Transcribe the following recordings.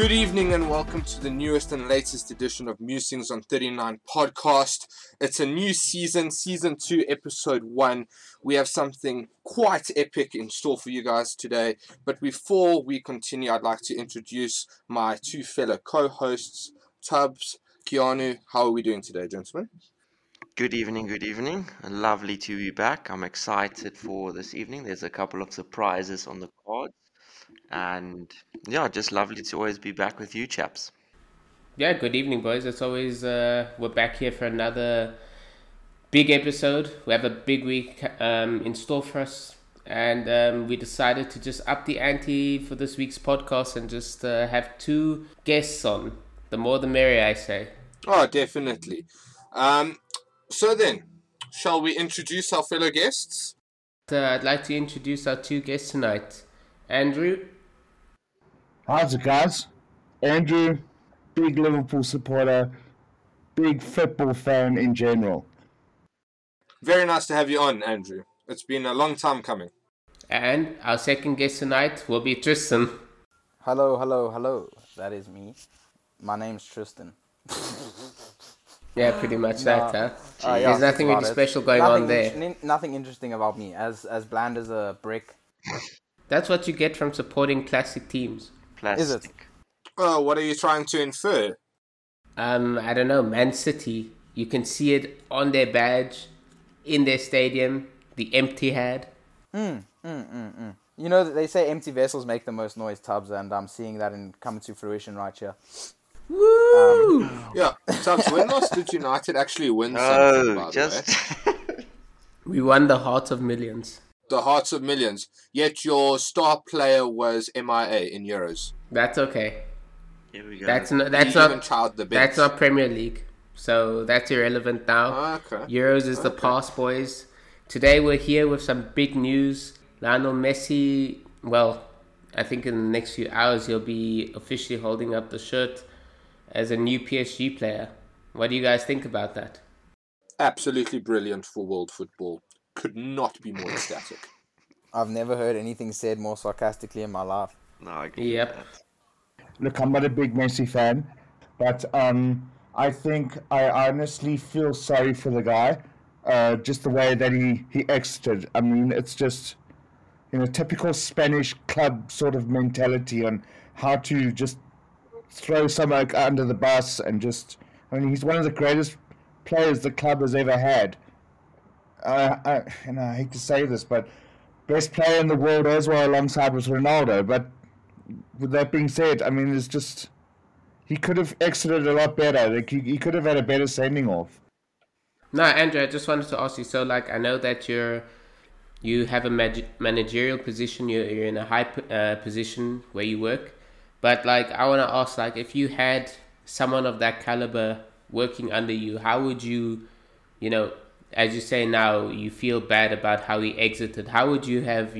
Good evening and welcome to the newest and latest edition of Musings on 39 podcast. It's a new season, season 2, episode 1. We have something quite epic in store for you guys today. But before we continue, I'd like to introduce my two fellow co-hosts, Tubbs, Keanu. How are we doing today, gentlemen? Good evening. Lovely to be back. I'm excited for this evening. There's a couple of surprises on the cards. And yeah, just lovely to always be back with you chaps. Yeah, good evening, boys. It's always, we're back here for another big episode. We have a big week in store for us. And we decided to just up the ante for this week's podcast and just have two guests on. The more the merrier, I say. Oh, definitely. So then, shall we introduce our fellow guests? I'd like to introduce our two guests tonight. Andrew. How's it, guys? Andrew, big Liverpool supporter, big football fan in general. Very nice to have you on, Andrew. It's been a long time coming. And our second guest tonight will be Tristan. Hello. That is me. My name's Tristan. Yeah, pretty much that, huh? Yeah, There's nothing really special going on there. Nothing interesting about me. As bland as a brick. That's what you get from supporting classic teams. Plastic. Is it? Oh, what are you trying to infer? I don't know, Man City. You can see it on their badge, in their stadium, the empty head. You know, they say empty vessels make the most noise, Tubbs, and I'm seeing that coming to fruition right here. Woo! Yeah, Tubbs, when last did United actually win something, by the way? We won the hearts of millions. The hearts of millions. Yet your star player was MIA in Euros. That's okay. Here we go. That's not Premier League. So that's irrelevant now. Okay. Euros is the past, boys. Today we're here with some big news. Lionel Messi, well, I think in the next few hours he'll be officially holding up the shirt as a new PSG player. What do you guys think about that? Absolutely brilliant for world football. Could not be more ecstatic. I've never heard anything said more sarcastically in my life. No, I agree Yep. with that. Look, I'm not a big Messi fan, but I think I honestly feel sorry for the guy. Just the way that he exited. I mean, it's just, typical Spanish club sort of mentality on how to just throw someone under the bus and just... I mean, he's one of the greatest players the club has ever had. I hate to say this, but best player in the world as well alongside with Ronaldo. But with that being said, I mean, it's just... He could have exited a lot better. Like, he could have had a better sending off. No, Andrew, I just wanted to ask you. So, I know that you have a managerial position. You're in a high position where you work. But, I want to ask, if you had someone of that caliber working under you, how would you, as you say now, you feel bad about how he exited. How would you have,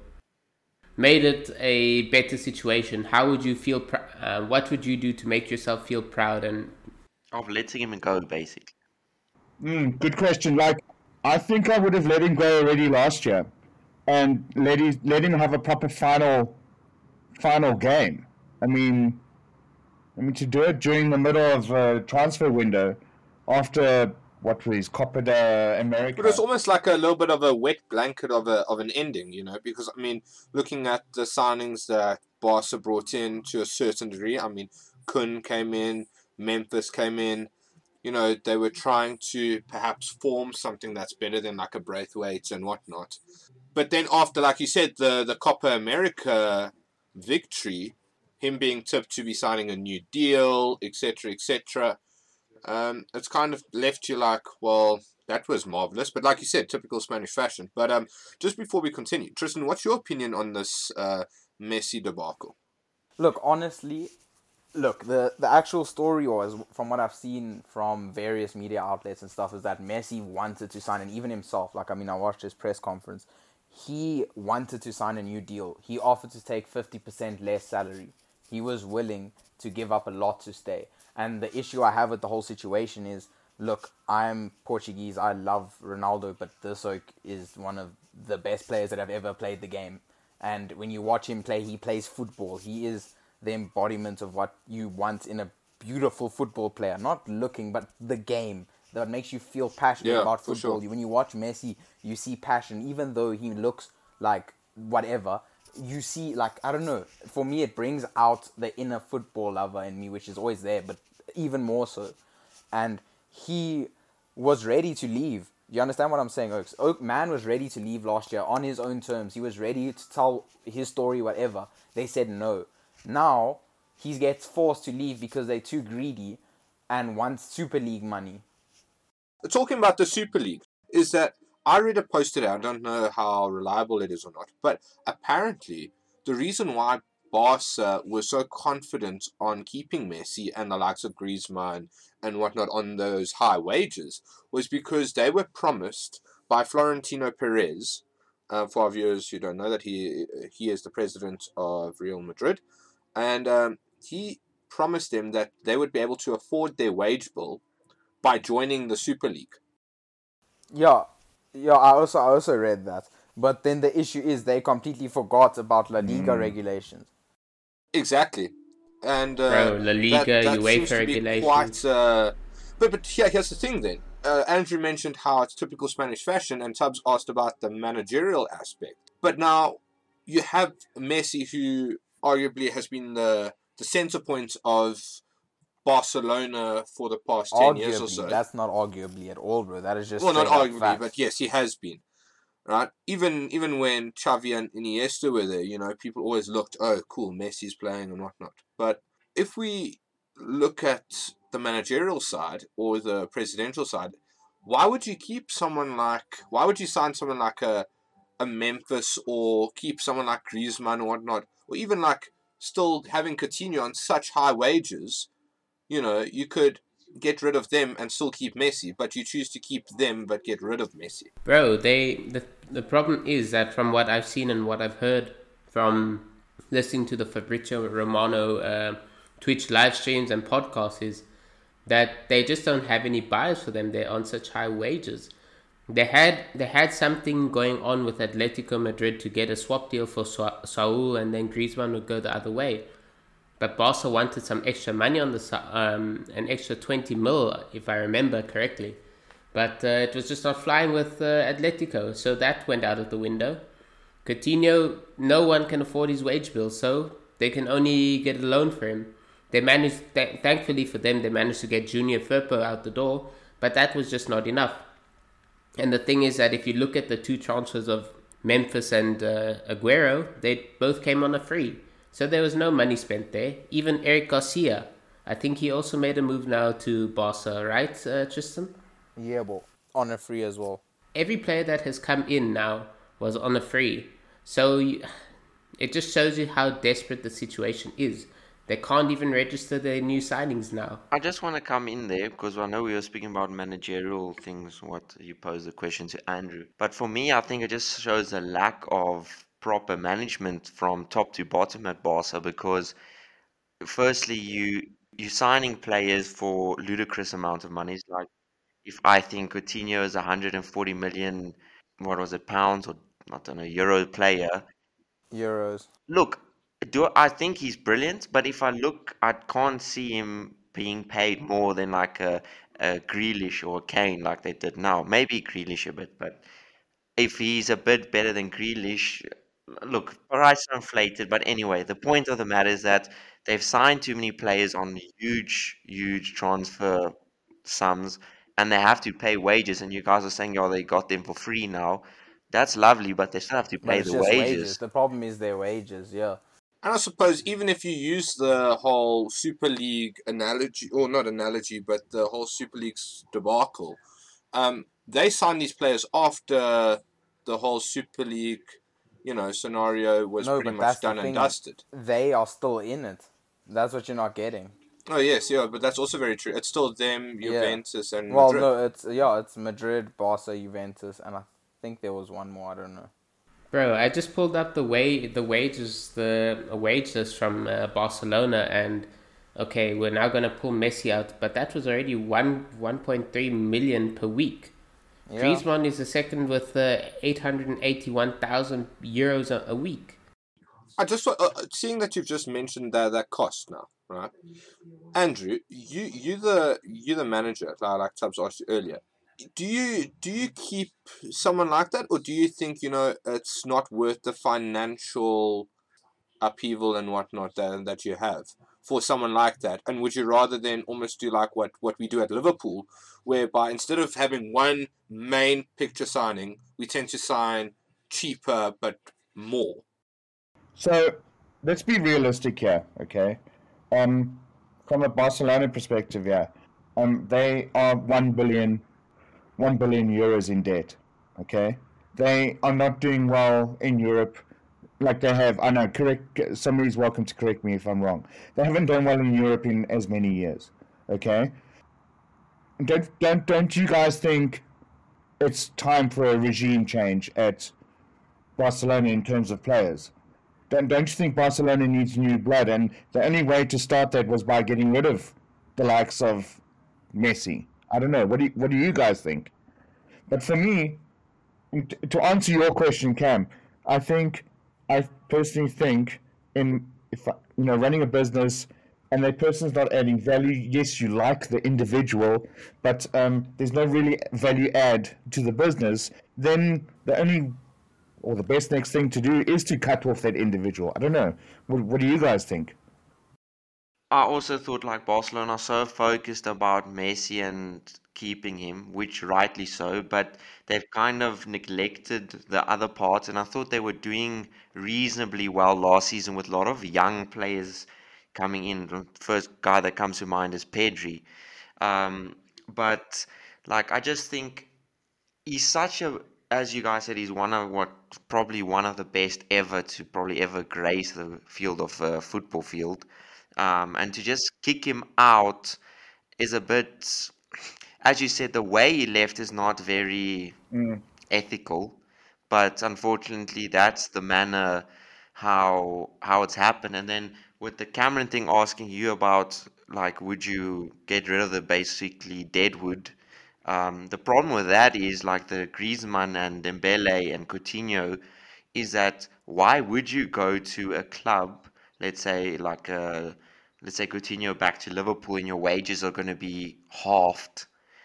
made it a better situation? How would you feel? What would you do to make yourself feel proud? And Of letting him go, basically. Good question. I think I would have let him go already last year, and let him have a proper final game. I mean, to do it during the middle of a transfer window after what was Copa de America. But it's almost like a little bit of a wet blanket of an ending, because, I mean, looking at the signings that Barca brought in to a certain degree, I mean, Kun came in, Memphis came in, they were trying to perhaps form something that's better than a Braithwaite and whatnot. But then after, like you said, the Copa America victory, him being tipped to be signing a new deal, etc., etc., it's kind of left you well, that was marvellous. But like you said, typical Spanish fashion. But just before we continue, Tristan, what's your opinion on this Messi debacle? Look, honestly, the actual story was, from what I've seen from various media outlets and stuff, is that Messi wanted to sign, and even himself, I watched his press conference, he wanted to sign a new deal. He offered to take 50% less salary. He was willing to give up a lot to stay. And the issue I have with the whole situation is, look, I'm Portuguese, I love Ronaldo, but this is one of the best players that have ever played the game. And when you watch him play, he plays football. He is the embodiment of what you want in a beautiful football player. Not looking, but the game that makes you feel passionate Yeah, about for football. sure. When you watch Messi, you see passion, even though he looks like whatever. You see, like, I don't know. For me, it brings out the inner football lover in me, which is always there, but even more so. And he was ready to leave. You understand what I'm saying, Oaks? Oak Man was ready to leave last year on his own terms. He was ready to tell his story, whatever. They said no. Now he gets forced to leave because they're too greedy and want Super League money. Talking about the Super League, is that I read a post today. I don't know how reliable it is or not, but apparently the reason why Barca was so confident on keeping Messi and the likes of Griezmann and whatnot on those high wages was because they were promised by Florentino Perez. For our viewers who don't know that, he is the president of Real Madrid, and he promised them that they would be able to afford their wage bill by joining the Super League. Yeah, I also read that. But then the issue is they completely forgot about La Liga regulations. Exactly, and Bro, La Liga, that seems UEFA to be regulations. quite. But here's the thing then. Andrew mentioned how it's typical Spanish fashion, and Tubbs asked about the managerial aspect. But now you have Messi, who arguably has been the center point of Barcelona for the past 10 years or Arguably, so. that's not arguably at all, bro. That is just Well, not straight up arguably, facts. but yes, he has been. Right? Even when Xavi and Iniesta were there, people always looked, oh, cool, Messi's playing and whatnot. But if we look at the managerial side or the presidential side, why would you sign someone like a Memphis, or keep someone like Griezmann or whatnot, or even like still having Coutinho on such high wages? You could get rid of them and still keep Messi, but you choose to keep them but get rid of Messi. Bro, the problem is that from what I've seen and what I've heard from listening to the Fabrizio Romano Twitch live streams and podcasts is that they just don't have any buyers for them. They're on such high wages. They had something going on with Atletico Madrid to get a swap deal for Saul, and then Griezmann would go the other way. But Barca wanted some extra money on an extra 20 mil, if I remember correctly. But it was just not flying with Atletico, so that went out of the window. Coutinho, no one can afford his wage bill, so they can only get a loan for him. They managed, thankfully for them, they managed to get Junior Firpo out the door, but that was just not enough. And the thing is that if you look at the two transfers of Memphis and Aguero, they both came on a free. So there was no money spent there. Even Eric Garcia, I think he also made a move now to Barca, right, Tristan? Yeah, but on a free as well. Every player that has come in now was on a free. So it just shows you how desperate the situation is. They can't even register their new signings now. I just want to come in there because I know we were speaking about managerial things, what you posed the question to Andrew. But for me, I think it just shows a lack of proper management from top to bottom at Barca because firstly, you signing players for ludicrous amount of money. It's like if I think Coutinho is 140 million, what was it, pounds or I don't know, euro player. Euros. Look, do I think he's brilliant, but if I look, I can't see him being paid more than like a Grealish or a Kane like they did now. Maybe Grealish a bit, but if he's a bit better than Grealish, look, price are inflated. But anyway, the point of the matter is that they've signed too many players on huge, huge transfer sums, and they have to pay wages. And you guys are saying, oh, they got them for free now. That's lovely, but they still have to But pay it's the just wages. wages. The problem is their wages, yeah. And I suppose even if you use the whole Super League analogy, or not analogy, but the whole Super League's debacle, they signed these players after the whole Super League, scenario was No, pretty but much that's the done and thing. dusted. They are still in it. That's what you're not getting. Oh yes, yeah, but that's also very true. It's still them, Juventus, and Well, Madrid. no, it's Madrid, Barca, Juventus, and I think there was one more. I don't know. Bro, I just pulled up the wage list from Barcelona, and okay, we're now gonna pull Messi out, but that was already 1.3 million per week. Yeah. Griezmann is the second with 881,000 euros a week. I just seeing that you've just mentioned that cost now, right? Andrew, you the manager, like Tubbs asked you earlier. Do you keep someone like that, or do you think it's not worth the financial upheaval and whatnot that you have for someone like that? And would you rather then almost do like what we do at Liverpool, whereby instead of having one main picture signing, we tend to sign cheaper but more? So let's be realistic here, okay? Um, from a Barcelona perspective, yeah, they are 1 billion euros in debt. Okay, they are not doing well in Europe, like they have. I know. Correct. Somebody's welcome to correct me if I'm wrong. They haven't done well in Europe in as many years. Okay, don't you guys think it's time for a regime change at Barcelona in terms of players? Don't you think Barcelona needs new blood? And the only way to start that was by getting rid of the likes of Messi. I don't know. What do you guys think? But for me, to answer your question, Cam, I personally think in if running a business and that person's not adding value. Yes, you like the individual, but there's no really value add to the business. Then the only or the best next thing to do is to cut off that individual. I don't know. What do you guys think? I also thought like Barcelona are so focused about Messi and keeping him, which rightly so, but they've kind of neglected the other parts, and I thought they were doing reasonably well last season with a lot of young players coming in. The first guy that comes to mind is Pedri. But like I just think he's such a, as you guys said, he's one of what probably one of the best ever to probably ever grace the field of football field. And to just kick him out is a bit, as you said, the way he left is not very Mm. ethical, but unfortunately, that's the manner how it's happened. And then with the Cameron thing, asking you about like, would you get rid of the basically deadwood? The problem with that is like the Griezmann and Dembele and Coutinho is that why would you go to a club, let's say like let's say Coutinho back to Liverpool and your wages are going to be halved,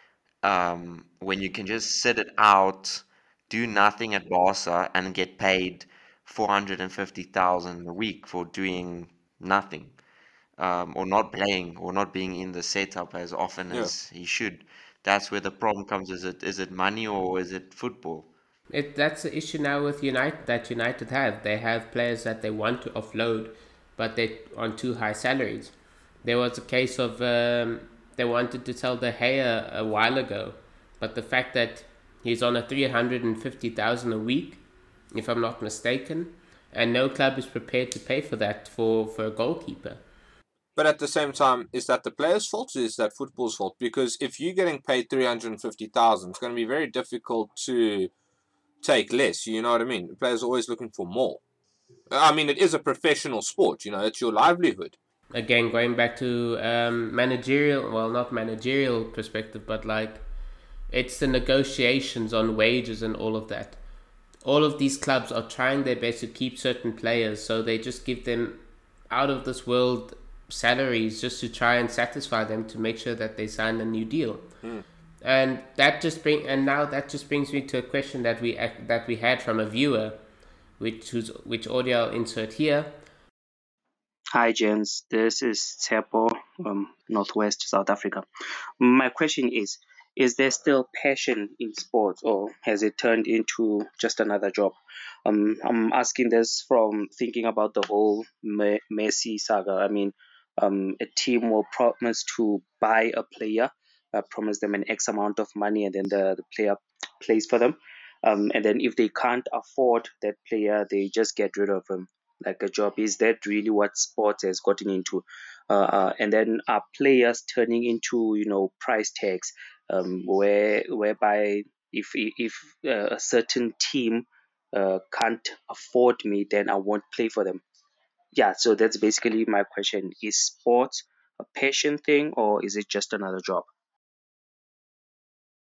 when you can just sit it out, do nothing at Barca and get paid 450,000 a week for doing nothing, or not playing or not being in the setup as often Yeah. as he should. That's where the problem comes. Is it money or is it football? That's the issue now with United that United have. They have players that they want to offload, but they're on too high salaries. There was a case of they wanted to sell De Gea a while ago, but the fact that he's on a 350,000 a week, if I'm not mistaken, and no club is prepared to pay for that for a goalkeeper. But at the same time, is that the player's fault or is that football's fault? Because if you're getting paid 350,000, it's going to be very difficult to take less. You know what I mean? The players are always looking for more. I mean, it is a professional sport. It's your livelihood. Again, going back to managerial, well, not managerial perspective, but like it's the negotiations on wages and all of that. All of these clubs are trying their best to keep certain players, so they just give them out of this world salaries just to try and satisfy them to make sure that they sign a new deal. And now that just brings me to a question that we had from a viewer, which audio I'll insert here. Hi, gents. This is Tepo, Northwest South Africa. My question is there still passion in sports or has it turned into just another job? I'm asking this from thinking about the whole Messi saga. I mean, a team will promise to buy a player, promise them an X amount of money, and then the player plays for them. And then if they can't afford that player, they just get rid of him like a job. Is that really what sports has gotten into? And then are players turning into price tags, whereby if a certain team can't afford me, then I won't play for them. Yeah, so that's basically my question. Is sports a passion thing or is it just another job?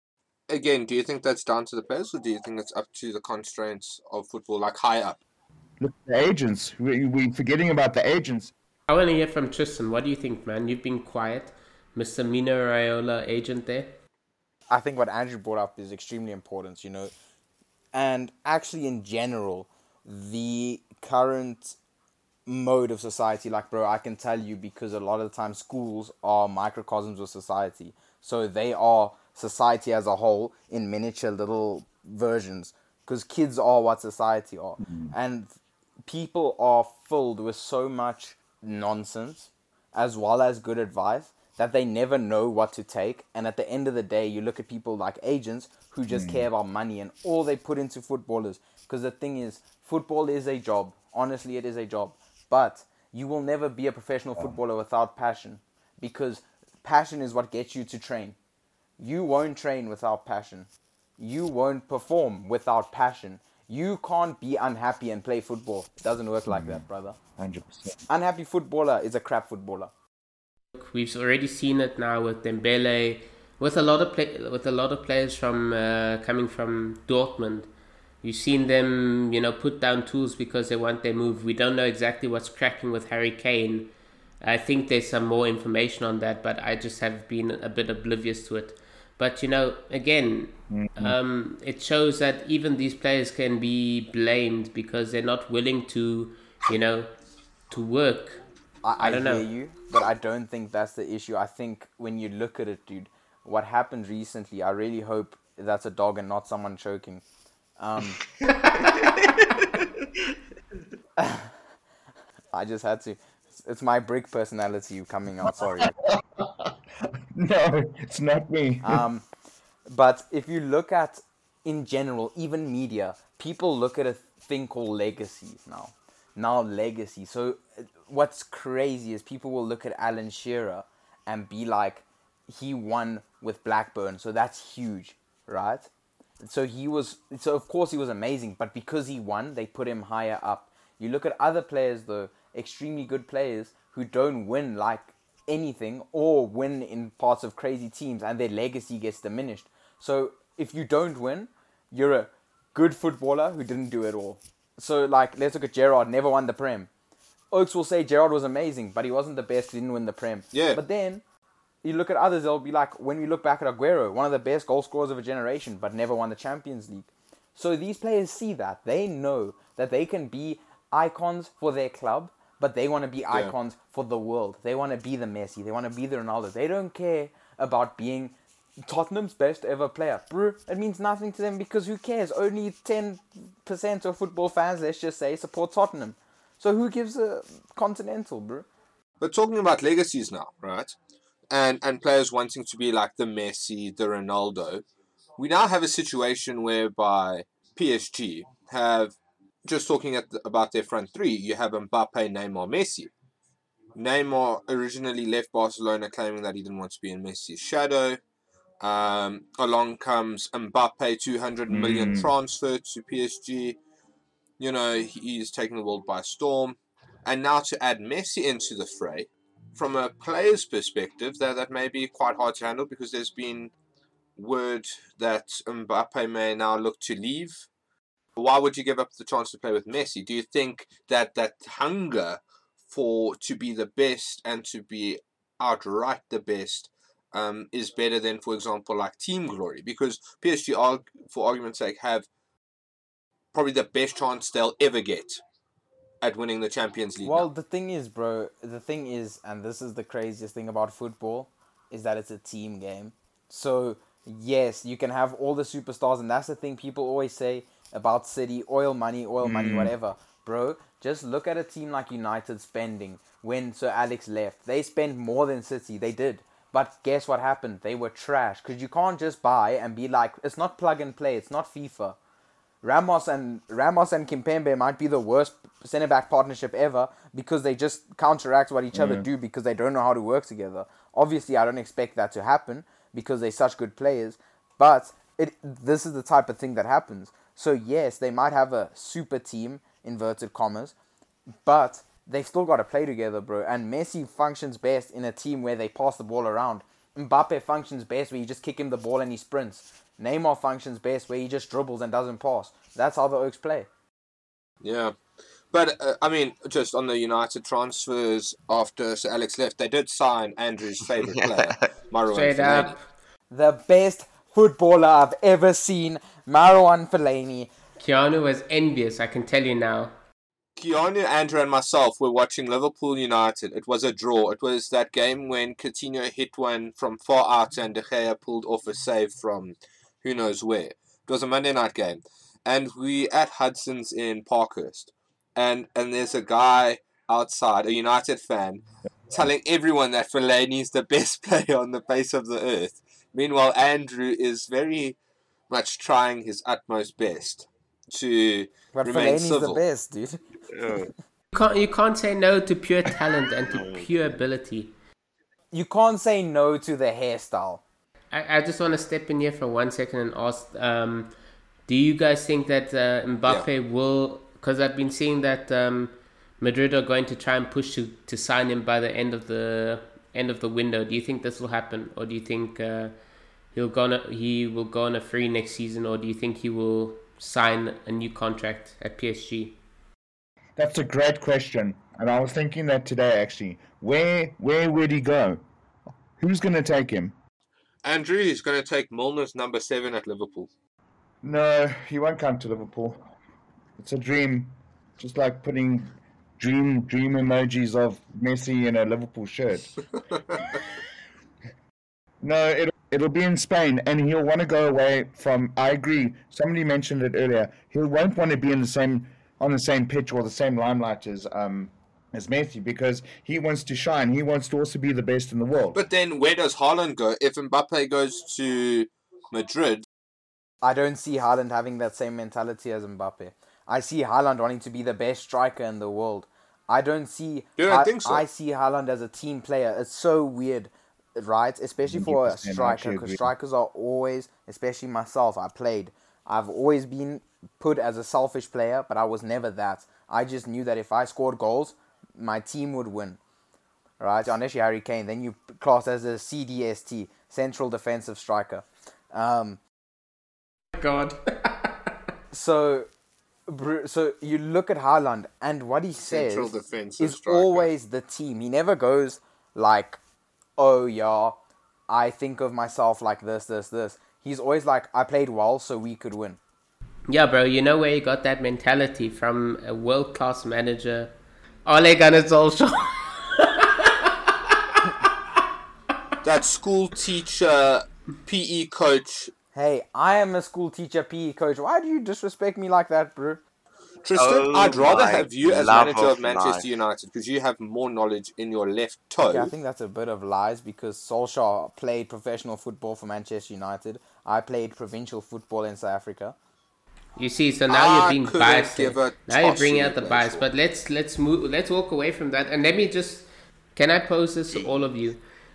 Again, do you think that's down to the players or do you think it's up to the constraints of football, like high up? Look at the agents. We're forgetting about the agents. I want to hear from Tristan. What do you think, man? You've been quiet. Mr. Mino Raiola, agent there. I think what Andrew brought up is extremely important, you know. And actually, in general, the current mode of society, like, bro, I can tell you because a lot of the time schools are microcosms of society. So they are society as a whole in miniature little versions. Because kids are what society are. And people are filled with so much nonsense as well as good advice that they never know what to take. And at the end of the day, you look at people like agents who just care about money and all they put into footballers. Because the thing is, football is a job. Honestly, it is a job. But you will never be a professional footballer without passion. Because passion is what gets you to train. You won't train without passion. You won't perform without passion. You can't be unhappy and play football. It doesn't work like that, brother. 100%. Unhappy footballer is a crap footballer. We've already seen it now with Dembele, with a lot of players from coming from Dortmund. You've seen them, put down tools because they want their move. We don't know exactly what's cracking with Harry Kane. I think there's some more information on that, but I just have been a bit oblivious to it. But, again, it shows that even these players can be blamed because they're not willing to, to work. I don't hear know. you, but I don't think that's the issue. I think when you look at it, dude, what happened recently, I really hope that's a dog and not someone choking. I just had to. It's my brick personality coming out, sorry. No, it's not me. But if you look at, in general, even media, people look at a thing called legacies now. Now legacy. So what's crazy is people will look at Alan Shearer and be like, he won with Blackburn, so that's huge, right? So of course he was amazing, but because he won, they put him higher up. You look at other players though, extremely good players who don't win like anything or win in parts of crazy teams and their legacy gets diminished. So if you don't win, you're a good footballer who didn't do it all. So like, let's look at Gerrard, never won the Prem. Oaks will say Gerrard was amazing, but he wasn't the best, he didn't win the Prem. Yeah. But then you look at others, they'll be like, when we look back at Aguero, one of the best goal scorers of a generation, but never won the Champions League. So these players see that. They know that they can be icons for their club, but they want to be icons for the world. They want to be the Messi. They want to be the Ronaldo. They don't care about being Tottenham's best ever player. Bro, it means nothing to them because who cares? Only 10% of football fans, let's just say, support Tottenham. So who gives a continental, bro? But talking about legacies now, right? And players wanting to be like the Messi, the Ronaldo, we now have a situation whereby PSG have, just talking about their front three, you have Mbappe, Neymar, Messi. Neymar originally left Barcelona claiming that he didn't want to be in Messi's shadow. Along comes Mbappe, 200 million transfer to PSG. He's taking the world by storm. And now to add Messi into the fray, from a player's perspective, that may be quite hard to handle because there's been word that Mbappe may now look to leave. Why would you give up the chance to play with Messi? Do you think that hunger to be the best and to be outright the best is better than, for example, like team glory? Because PSG, for argument's sake, have probably the best chance they'll ever get at winning the Champions League. Well, now. the thing is, and this is the craziest thing about football, is that it's a team game. So, yes, you can have all the superstars, and that's the thing people always say about City, oil money, whatever. Bro, just look at a team like United spending when Sir Alex left. They spent more than City, they did. But guess what happened? They were trash, because you can't just buy and be like, it's not plug and play, it's not FIFA. Ramos and Kimpembe might be the worst centre-back partnership ever because they just counteract what each other do because they don't know how to work together. Obviously, I don't expect that to happen because they're such good players, but this is the type of thing that happens. So yes, they might have a super team, inverted commas, but they've still got to play together, bro. And Messi functions best in a team where they pass the ball around. Mbappe functions best where you just kick him the ball and he sprints. Neymar functions best where he just dribbles and doesn't pass. That's how the Oaks play. Yeah. But I mean, just on the United transfers after Sir Alex left, they did sign Andrew's favourite player, Marouane Straight Fellaini. up. The best footballer I've ever seen, Marouane Fellaini. Keanu was envious, I can tell you now. Keanu, Andrew, and myself were watching Liverpool United. It was a draw. It was that game when Coutinho hit one from far out and De Gea pulled off a save from who knows where. It was a Monday night game. And we at Hudson's in Parkhurst. And there's a guy outside, a United fan, telling everyone that Fellaini is the best player on the face of the earth. Meanwhile, Andrew is very much trying his utmost best to But remain Fellaini's civil. the best, dude. You can't say no to pure talent and to pure ability. You can't say no to the hairstyle. I just want to step in here for 1 second and ask, do you guys think that Mbappe will... Because I've been seeing that Madrid are going to try and push to sign him by the end of the window. Do you think this will happen? Or do you think he will go on a free next season? Or do you think he will sign a new contract at PSG? That's a great question, and I was thinking that today actually. Where would he go? Who's going to take him? Andrew is going to take Milner's number 7 at Liverpool. No, he won't come to Liverpool. It's a dream, just like putting dream emojis of Messi in a Liverpool shirt. No, it'll be in Spain, and he'll want to go away from. I agree. Somebody mentioned it earlier. He won't want to be on the same pitch or the same limelight as Messi, because he wants to shine. He wants to also be the best in the world. But then where does Haaland go? If Mbappe goes to Madrid... I don't see Haaland having that same mentality as Mbappe. I see Haaland wanting to be the best striker in the world. I don't see... You don't think so? I see Haaland as a team player. It's so weird, right? Especially for a 100%, striker, because strikers are always, especially myself, I've always been put as a selfish player, but I was never that. I just knew that if I scored goals, my team would win. Right? Unless you're Harry Kane, then you class as a CDST, Central Defensive Striker. God. So you look at Haaland, and what he says Central defensive is striker. always the team. He never goes like, oh yeah, I think of myself like this. He's always like, I played well, so we could win. Yeah, bro, you know where you got that mentality from? A world-class manager, Ole Gunnar Solskjaer. That school teacher, PE coach... Hey, I am a school teacher, PE coach. Why do you disrespect me like that, bro? Tristan, Oh I'd rather my have you as love manager of of Manchester life. United, because you have more knowledge in your left toe. Okay, I think that's a bit of lies, because Solskjaer played professional football for Manchester United. I played provincial football in South Africa. You see, so now you're I being couldn't biased. give There. a Now you're toss bringing who out the he bias. plays But let's move. Let's walk away from that, and let me just. Can I pose this to all of you?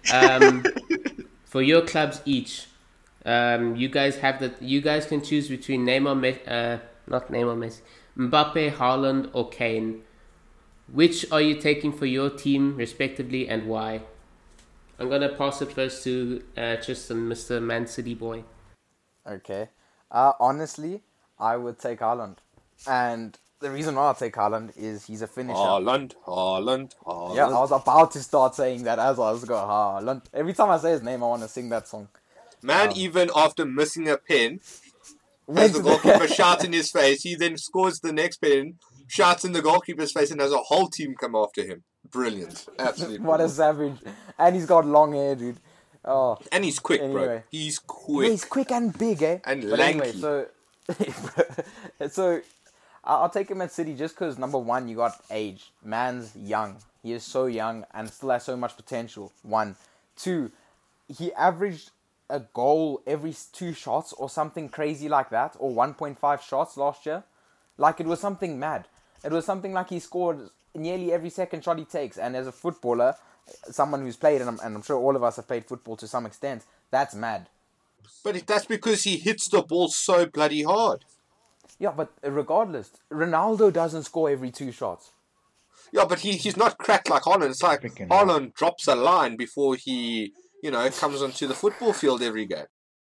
For your clubs each, you guys can choose between not Neymar, Messi, Mbappe, Haaland, or Kane. Which are you taking for your team, respectively, and why? I'm gonna pass it first to Tristan, Mr. Man City boy. Okay. Honestly, I would take Haaland. And the reason why I take Haaland is he's a finisher. Haaland. Yeah, I was about to start saying that as I was going, Haaland. Every time I say his name, I want to sing that song. Man, even after missing a pen, Went has the to the- goalkeeper shouts in his face, he then scores the next pen, shouts in the goalkeeper's face, and has a whole team come after him. Brilliant. Absolutely. What a savage. And he's got long hair, dude. Oh, And he's quick, bro. Anyway. He's yeah, quick. he's quick and big, eh? And But anyway, lanky. so I'll take him at City just because, number one, you got age. Man's young. He is so young and still has so much potential. 1. 2, he averaged a goal every 2 shots or something crazy like that, or 1.5 shots last year. Like, it was something mad. It was something like he scored nearly every second shot he takes. And as a footballer, someone who's played, and I'm sure all of us have played football to some extent, that's mad. But that's because he hits the ball so bloody hard. Yeah, but regardless, Ronaldo doesn't score every 2 shots. Yeah, but he's not cracked like Haaland. It's like Freaking Haaland drops a line before he, comes onto the football field every game.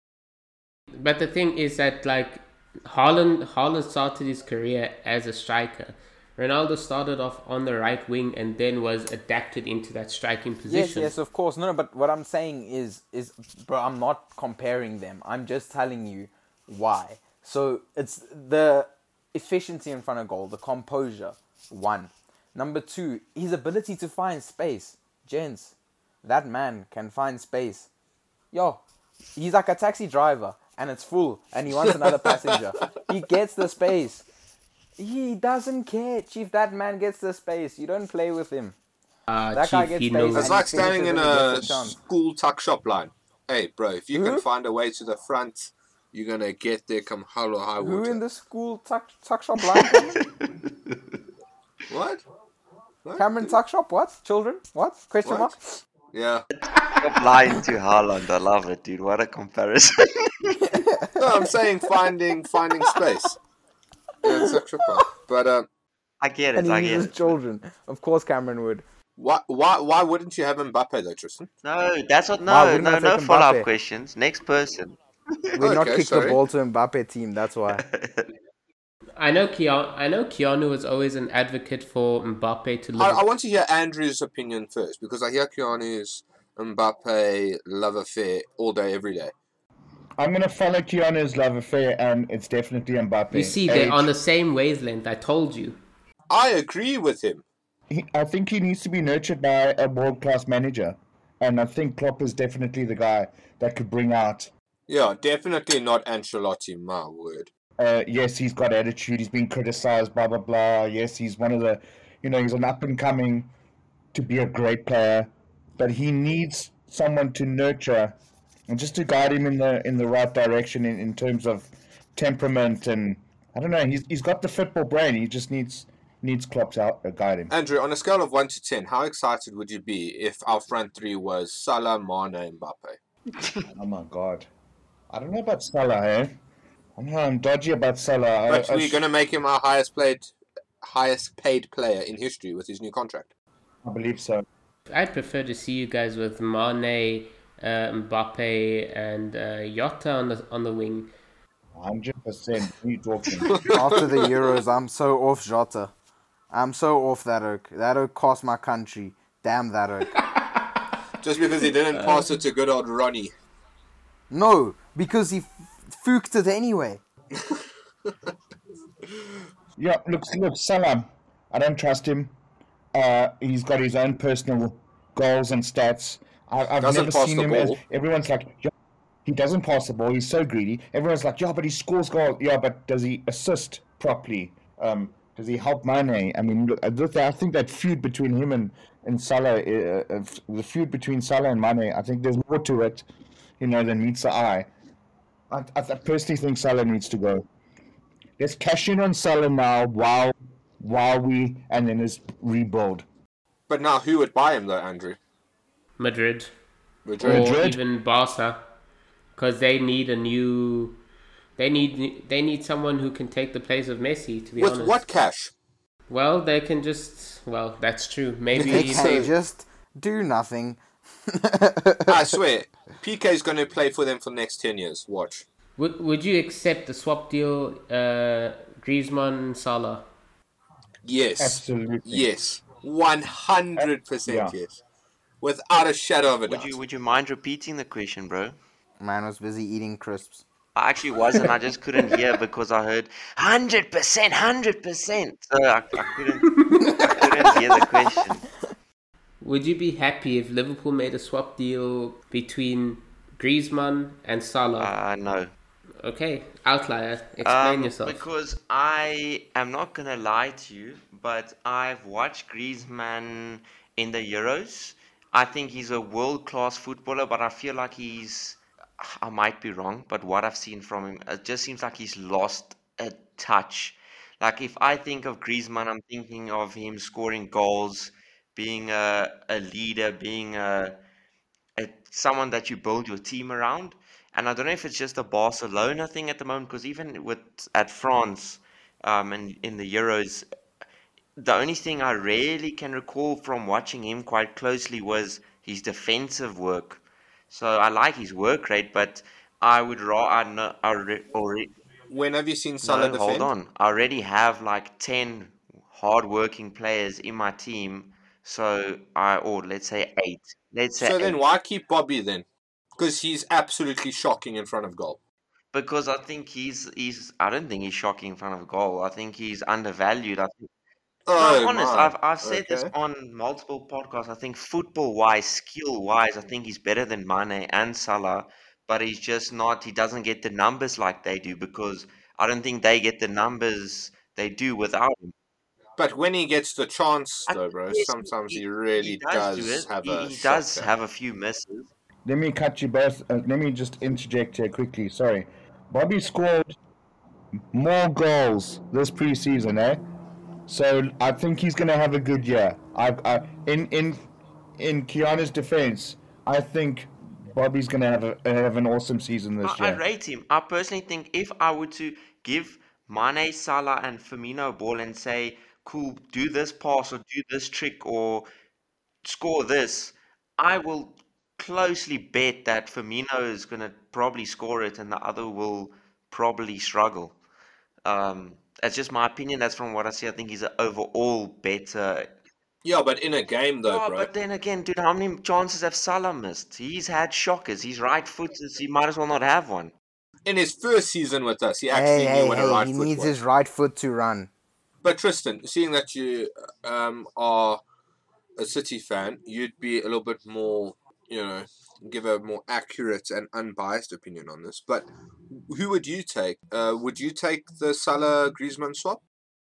But the thing is that, like, Haaland started his career as a striker, Ronaldo started off on the right wing and then was adapted into that striking Yes, position. yes, of course. No, but what I'm saying is, bro, I'm not comparing them. I'm just telling you why. So it's the efficiency in front of goal, the composure, one. Number two, his ability to find space. Gents, that man can find space. Yo, he's like a taxi driver and it's full and he wants another passenger. He gets the space. He doesn't care, Chief. That man gets the space. You don't play with him. That guy Chief, gets he space knows. It's and like he finishes standing in when he a gets the chance. school tuck shop line. Hey, bro, if you Who? can find a way to the front, you're going to get there come hell or high water. Who in the school tuck shop line? Cameron? What? What? Cameron tuck shop? What? Children? What? Question What? mark? Yeah. Stop lying to Haaland. I love it, dude. What a comparison. No, I'm saying finding space. Yeah, it's extra fun. But I get And it. I he get uses it. children. Of course, Cameron would. why wouldn't you have Mbappe though, Tristan? No, that's what. Why No, wouldn't I no take follow-up Mbappe? questions. Next person. We're not Okay, kicked the sorry. ball to Mbappe team. That's why. I know Keanu was always an advocate for Mbappe to I live. want to hear Andrew's opinion first because I hear Keanu's Mbappe love affair all day, every day. I'm going to follow Keanu's love affair, and it's definitely Mbappe. You see, they're on the same wavelength. I told you. I agree with him. I think he needs to be nurtured by a world-class manager. And I think Klopp is definitely the guy that could bring out... Yeah, definitely not Ancelotti, my word. Yes, he's got attitude. He's been criticized, blah, blah, blah. Yes, he's one of the... he's an up-and-coming to be a great player. But he needs someone to nurture and just to guide him in the right direction in terms of temperament. And, I don't know, he's got the football brain. He just needs Klopp to guide him. Andrew, on a scale of 1 to 10, how excited would you be if our front three was Salah, Mane, Mbappe? Oh, my God. I don't know about Salah, eh? I know I'm dodgy about Salah. But we're going to make him our highest paid player in history with his new contract. I believe so. I'd prefer to see you guys with Mane, Mbappe, and Jota on the wing. 100%. What are you talking? After the Euros, I'm so off Jota. I'm so off that oak. That oak cost my country. Damn that oak. Just because he didn't pass it to good old Ronnie. No, because he fooked it anyway. Yeah, look, Salah. I don't trust him. He's got his own personal goals and stats. I've Doesn't never pass seen the him as... ball. Everyone's like, yeah, he doesn't pass the ball. He's so greedy. Everyone's like, yeah, but he scores goals. Yeah, but does he assist properly? Does he help Mane? I mean, look, I think that feud between him and Salah, the feud between Salah and Mane, I think there's more to it, than meets the eye. I personally think Salah needs to go. Let's cash in on Salah now while and then let's rebuild. But now who would buy him though, Andrew? Madrid. Or Madrid? even Barca. Because they need a new... They need someone who can take the place of Messi, to be With honest. what cash? Well, they can just... Well, that's true. Maybe... Hey, just do nothing. I swear, PK's going to play for them for the next 10 years. Watch. Would you accept the swap deal, Griezmann, Salah? Yes. Absolutely. Yes. 100% Yeah. yes. Without a shadow of a doubt. Would you mind repeating the question, bro? Man was busy eating crisps. I actually wasn't. I just couldn't hear because I heard 100%, 100%. So I couldn't hear the question. Would you be happy if Liverpool made a swap deal between Griezmann and Salah? No. Okay, outlier. Explain yourself. Because I am not going to lie to you, but I've watched Griezmann in the Euros. I think he's a world-class footballer, but I feel like I might be wrong, but what I've seen from him, it just seems like he's lost a touch. Like if I think of Griezmann, I'm thinking of him scoring goals, being a leader, being someone that you build your team around. And I don't know if it's just a Barcelona thing at the moment, because even at France and in the Euros, the only thing I really can recall from watching him quite closely was his defensive work. So I like his work rate, but I would When have you seen Salah defend? hold on. I already have like 10 hard-working players in my team. So or let's say eight. Let's say So then eight. why keep Bobby then? Because he's absolutely shocking in front of goal. Because I think I don't think he's shocking in front of goal. I think he's undervalued. No, I'm Oh honest. my. I've said this Okay. on multiple podcasts. I think football wise, skill wise, I think he's better than Mane and Salah, but he's just not. He doesn't get the numbers like they do because I don't think they get the numbers they do without him. But when he gets the chance, I though, think bro, yes, sometimes he he really does do does it. have a He does shocker. have a few misses. Let me cut you both. Let me just interject here quickly. Sorry. Bobby scored more goals this preseason, eh? So I think he's going to have a good year. In Keanu's defense, I think Bobby's going to have an awesome season this I year. rate him. I personally think if I were to give Mane, Salah, and Firmino a ball and say, cool, do this pass or do this trick or score this, I will closely bet that Firmino is going to probably score it and the other will probably struggle. That's just my opinion. That's from what I see. I think he's an overall better. Yeah, but in a game, though, Yeah, bro. but then again, dude, how many chances have Salah missed? He's had shockers. He's right-footed. He might as well not have one. In his first season with us, he Hey, actually knew hey, what a hey! right He foot needs his was. right foot to run. But Tristan, seeing that you are a City fan, you'd be a little bit more, give a more accurate and unbiased opinion on this. But who would you take? Would you take the Salah Griezmann swap?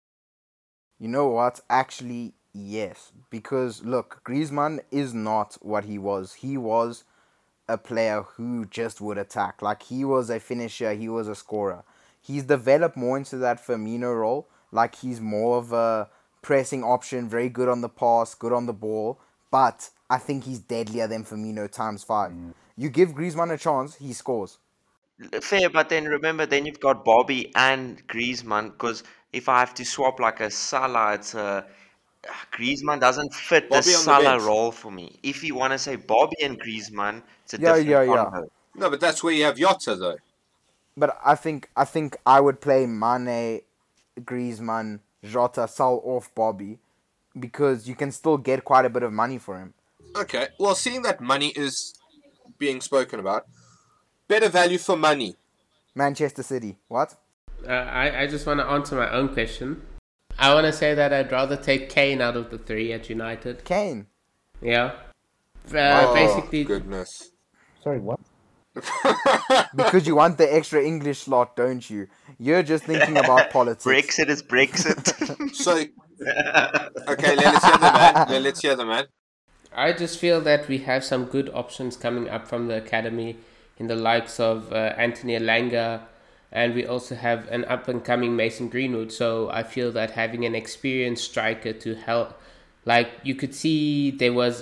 You know what? Actually, yes. Because look, Griezmann is not what he was. He was a player who just would attack. Like he was a finisher, he was a scorer. He's developed more into that Firmino role. Like he's more of a pressing option, very good on the pass, good on the ball. But I think he's deadlier than Firmino times 5. You give Griezmann a chance, he scores. Fair, but then remember, then you've got Bobby and Griezmann. Because if I have to swap like a Salah, Griezmann doesn't fit the Bobby on the Salah bench. role for me. If you want to say Bobby and Griezmann, it's a Yeah, different yeah, yeah. convo. No, but that's where you have Yotta, though. But I think I would play Mane, Griezmann, Jota, Sal off Bobby because you can still get quite a bit of money for him. Okay, well, seeing that money is being spoken about, better value for money. Manchester City. What? I just want to answer my own question. I want to say that I'd rather take Kane out of the three at United. Kane. Yeah. Oh, Basically, goodness. Sorry, what? Because you want the extra English slot, don't you? You're just thinking about politics. Brexit is Brexit. So, okay, let's hear the man. Let's hear the man. I just feel that we have some good options coming up from the academy in the likes of Anthony Elanga, and we also have an up-and-coming Mason Greenwood. So I feel that having an experienced striker to help, like you could see there was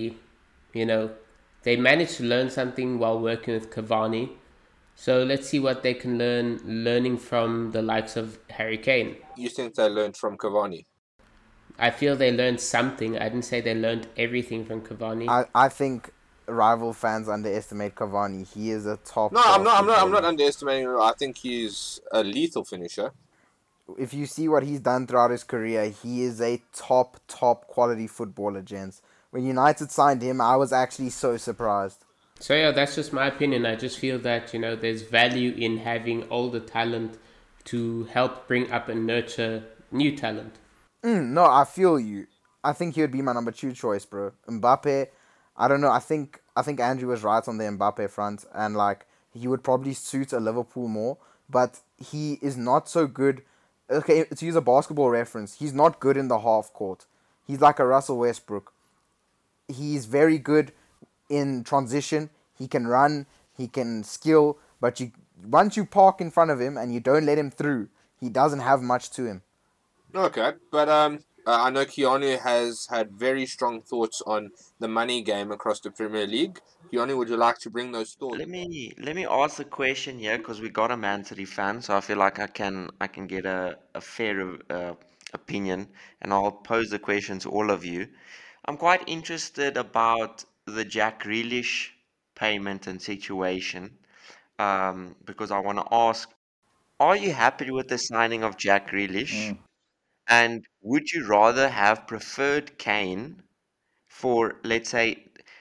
they managed to learn something while working with Cavani. So let's see what they can learning from the likes of Harry Kane. You think they learned from Cavani? I feel they learned something. I didn't say they learned everything from Cavani. I think rival fans underestimate Cavani. He is a top. No, I'm not. I'm not footballer. underestimating him. I think he's a lethal finisher. If you see what he's done throughout his career, he is a top quality footballer, gents. When United signed him, I was actually so surprised. So yeah, that's just my opinion. I just feel that there's value in having older talent to help bring up and nurture new talent. No, I feel you. I think he would be my number 2 choice, bro. Mbappe, I don't know. I think Andrew was right on the Mbappe front, and like he would probably suit a Liverpool more, but he is not so good. Okay, to use a basketball reference, he's not good in the half court. He's like a Russell Westbrook. He's very good in transition. He can run, he can skill, but once you park in front of him and you don't let him through, he doesn't have much to him. Okay, but I know Keanu has had very strong thoughts on the money game across the Premier League. Keanu, would you like to bring those thoughts? Let me ask the question here because we got a Man City fan, so I feel like I can get a fair opinion, and I'll pose the question to all of you. I'm quite interested about the Jack Grealish payment and situation, because I want to ask: are you happy with the signing of Jack Grealish? And would you rather have preferred Kane for, let's say,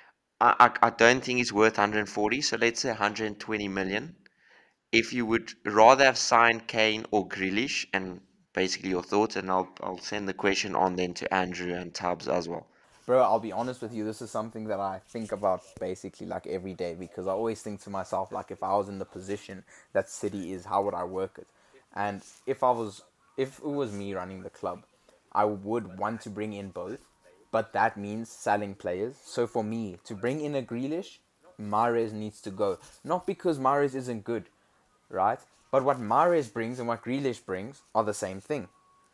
I don't think he's worth 140, so let's say 120 million. If you would rather have signed Kane or Grealish, and basically your thoughts, and I'll send the question on then to Andrew and Tubbs as well. Bro, I'll be honest with you, this is something that I think about basically like every day, because I always think to myself, like, if I was in the position that City is, how would I work it? And if it was me running the club, I would want to bring in both, but that means selling players. So for me, to bring in a Grealish, Mahrez needs to go. Not because Mahrez isn't good, right? But what Mahrez brings and what Grealish brings are the same thing.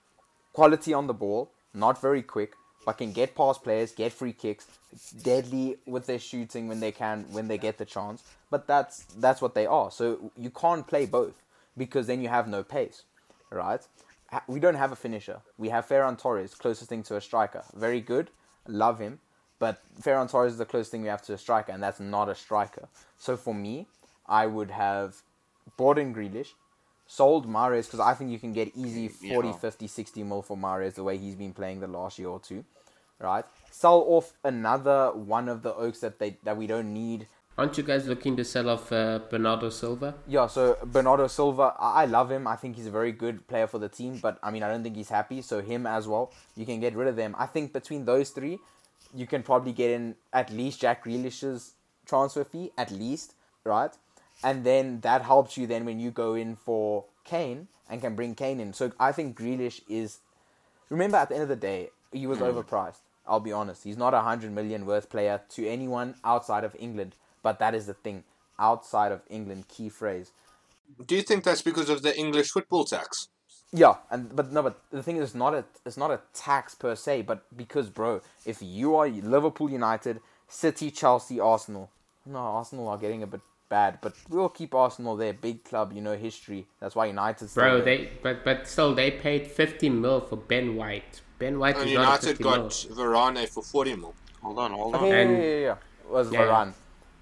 Quality on the ball, not very quick, but can get past players, get free kicks, deadly with their shooting when they get the chance. But that's what they are. So you can't play both, because then you have no pace, right? We don't have a finisher. We have Ferran Torres, closest thing to a striker. Very good, love him, but Ferran Torres is the closest thing we have to a striker, and that's not a striker. So for me, I would have bought in Grealish, sold Mahrez, because I think you can get easy 40, Yeah. 50, 60 mil for Mahrez the way he's been playing the last year or two, right? Sell off another one of the Oaks that we don't need. Aren't you guys looking to sell off Bernardo Silva? Yeah, so Bernardo Silva, I love him. I think he's a very good player for the team, but I mean, I don't think he's happy. So him as well, you can get rid of them. I think between those three, you can probably get in at least Jack Grealish's transfer fee, at least, right? And then that helps you then when you go in for Kane and can bring Kane in. So I think Grealish is... Remember, at the end of the day, he was overpriced. I'll be honest. He's not a 100 million worth player to anyone outside of England. But that is the thing. Outside of England, key phrase. Do you think that's because of the English football tax? Yeah, but the thing is, it's not a tax per se, but because, bro, if you are Liverpool, United, City, Chelsea, Arsenal, no, Arsenal are getting a bit bad, but we'll keep Arsenal there, big club, history. That's why United's still Bro, there. but still they paid 50 mil for Ben White. Ben White And is not United 50 got mil. Varane for 40 mil. Hold on. Okay, And- yeah. It was Yeah. Varane.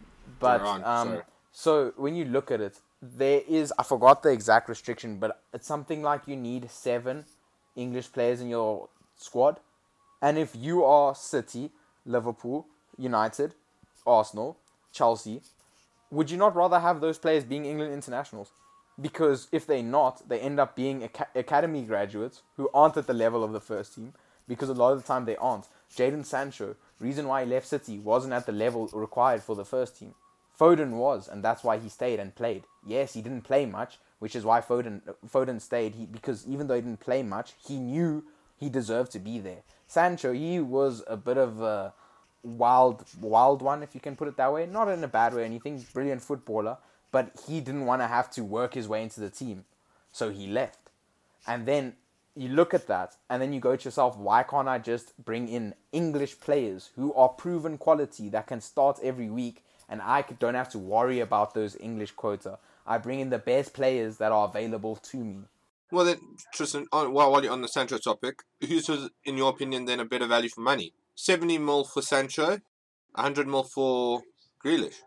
But Varane, sorry. so when you look at it, there is, I forgot the exact restriction, but it's something like you need 7 English players in your squad. And if you are City, Liverpool, United, Arsenal, Chelsea, would you not rather have those players being England internationals? Because if they're not, they end up being academy graduates who aren't at the level of the first team, because a lot of the time they aren't. Jadon Sancho, reason why he left City, wasn't at the level required for the first team. Foden was, and that's why he stayed and played. Yes, he didn't play much, which is why Foden stayed. Because even though he didn't play much, he knew he deserved to be there. Sancho, he was a bit of a wild one, if you can put it that way. Not in a bad way or anything. Brilliant footballer, but he didn't want to have to work his way into the team, so he left. And then you look at that, and then you go to yourself, why can't I just bring in English players who are proven quality that can start every week, and I don't have to worry about those English quota? I bring in the best players that are available to me. Well, then, Tristan, while you're on the Sancho topic, who's, in your opinion, then a better value for money? 70 mil for Sancho, 100 mil for Grealish.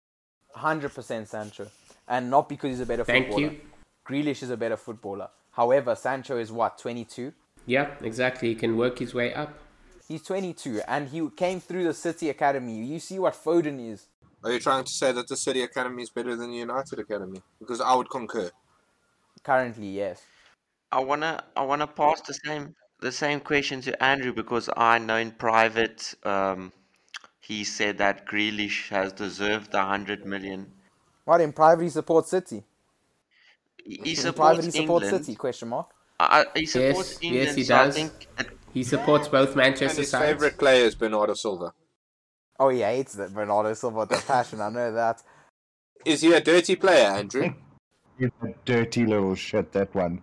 100% Sancho. And not because he's a better Thank footballer. you. Grealish is a better footballer. However, Sancho is what, 22? Yeah, exactly. He can work his way up. He's 22, and he came through the City Academy. You see what Foden is. Are you trying to say that the City Academy is better than the United Academy? Because I would concur. Currently, yes. I wanna pass the same question to Andrew, because I know in private he said that Grealish has deserved the 100 million. What, in private he supports City? He In private supports he supports England. City, question mark? He supports Yes, England, yes, he so I does. think He supports both And Manchester his sides. favourite player is Bernardo Silva. Oh, he hates that Bernardo Silva with a passion, I know that. Is he a dirty player, Andrew? He's a dirty little shit, that one.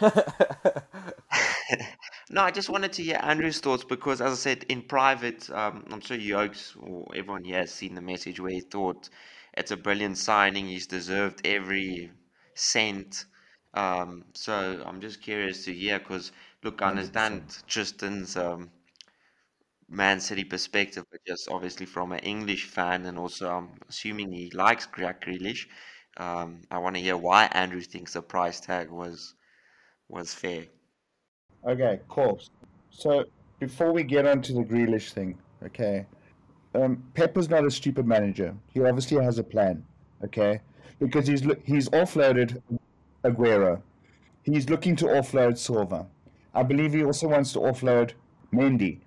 No, I just wanted to hear Andrew's thoughts, because, as I said, in private, I'm sure Yokes or everyone here has seen the message where he thought it's a brilliant signing. He's deserved every cent. So I'm just curious to hear, because, look, I understand Tristan's Man City perspective, but just obviously from an English fan, and also I'm assuming he likes Jack Grealish. I want to hear why Andrew thinks the price tag was fair. Okay, cool. So before we get onto the Grealish thing, okay, Pep is not a stupid manager. He obviously has a plan, okay, because he's offloaded Aguero. He's looking to offload Silva. I believe he also wants to offload Mendy.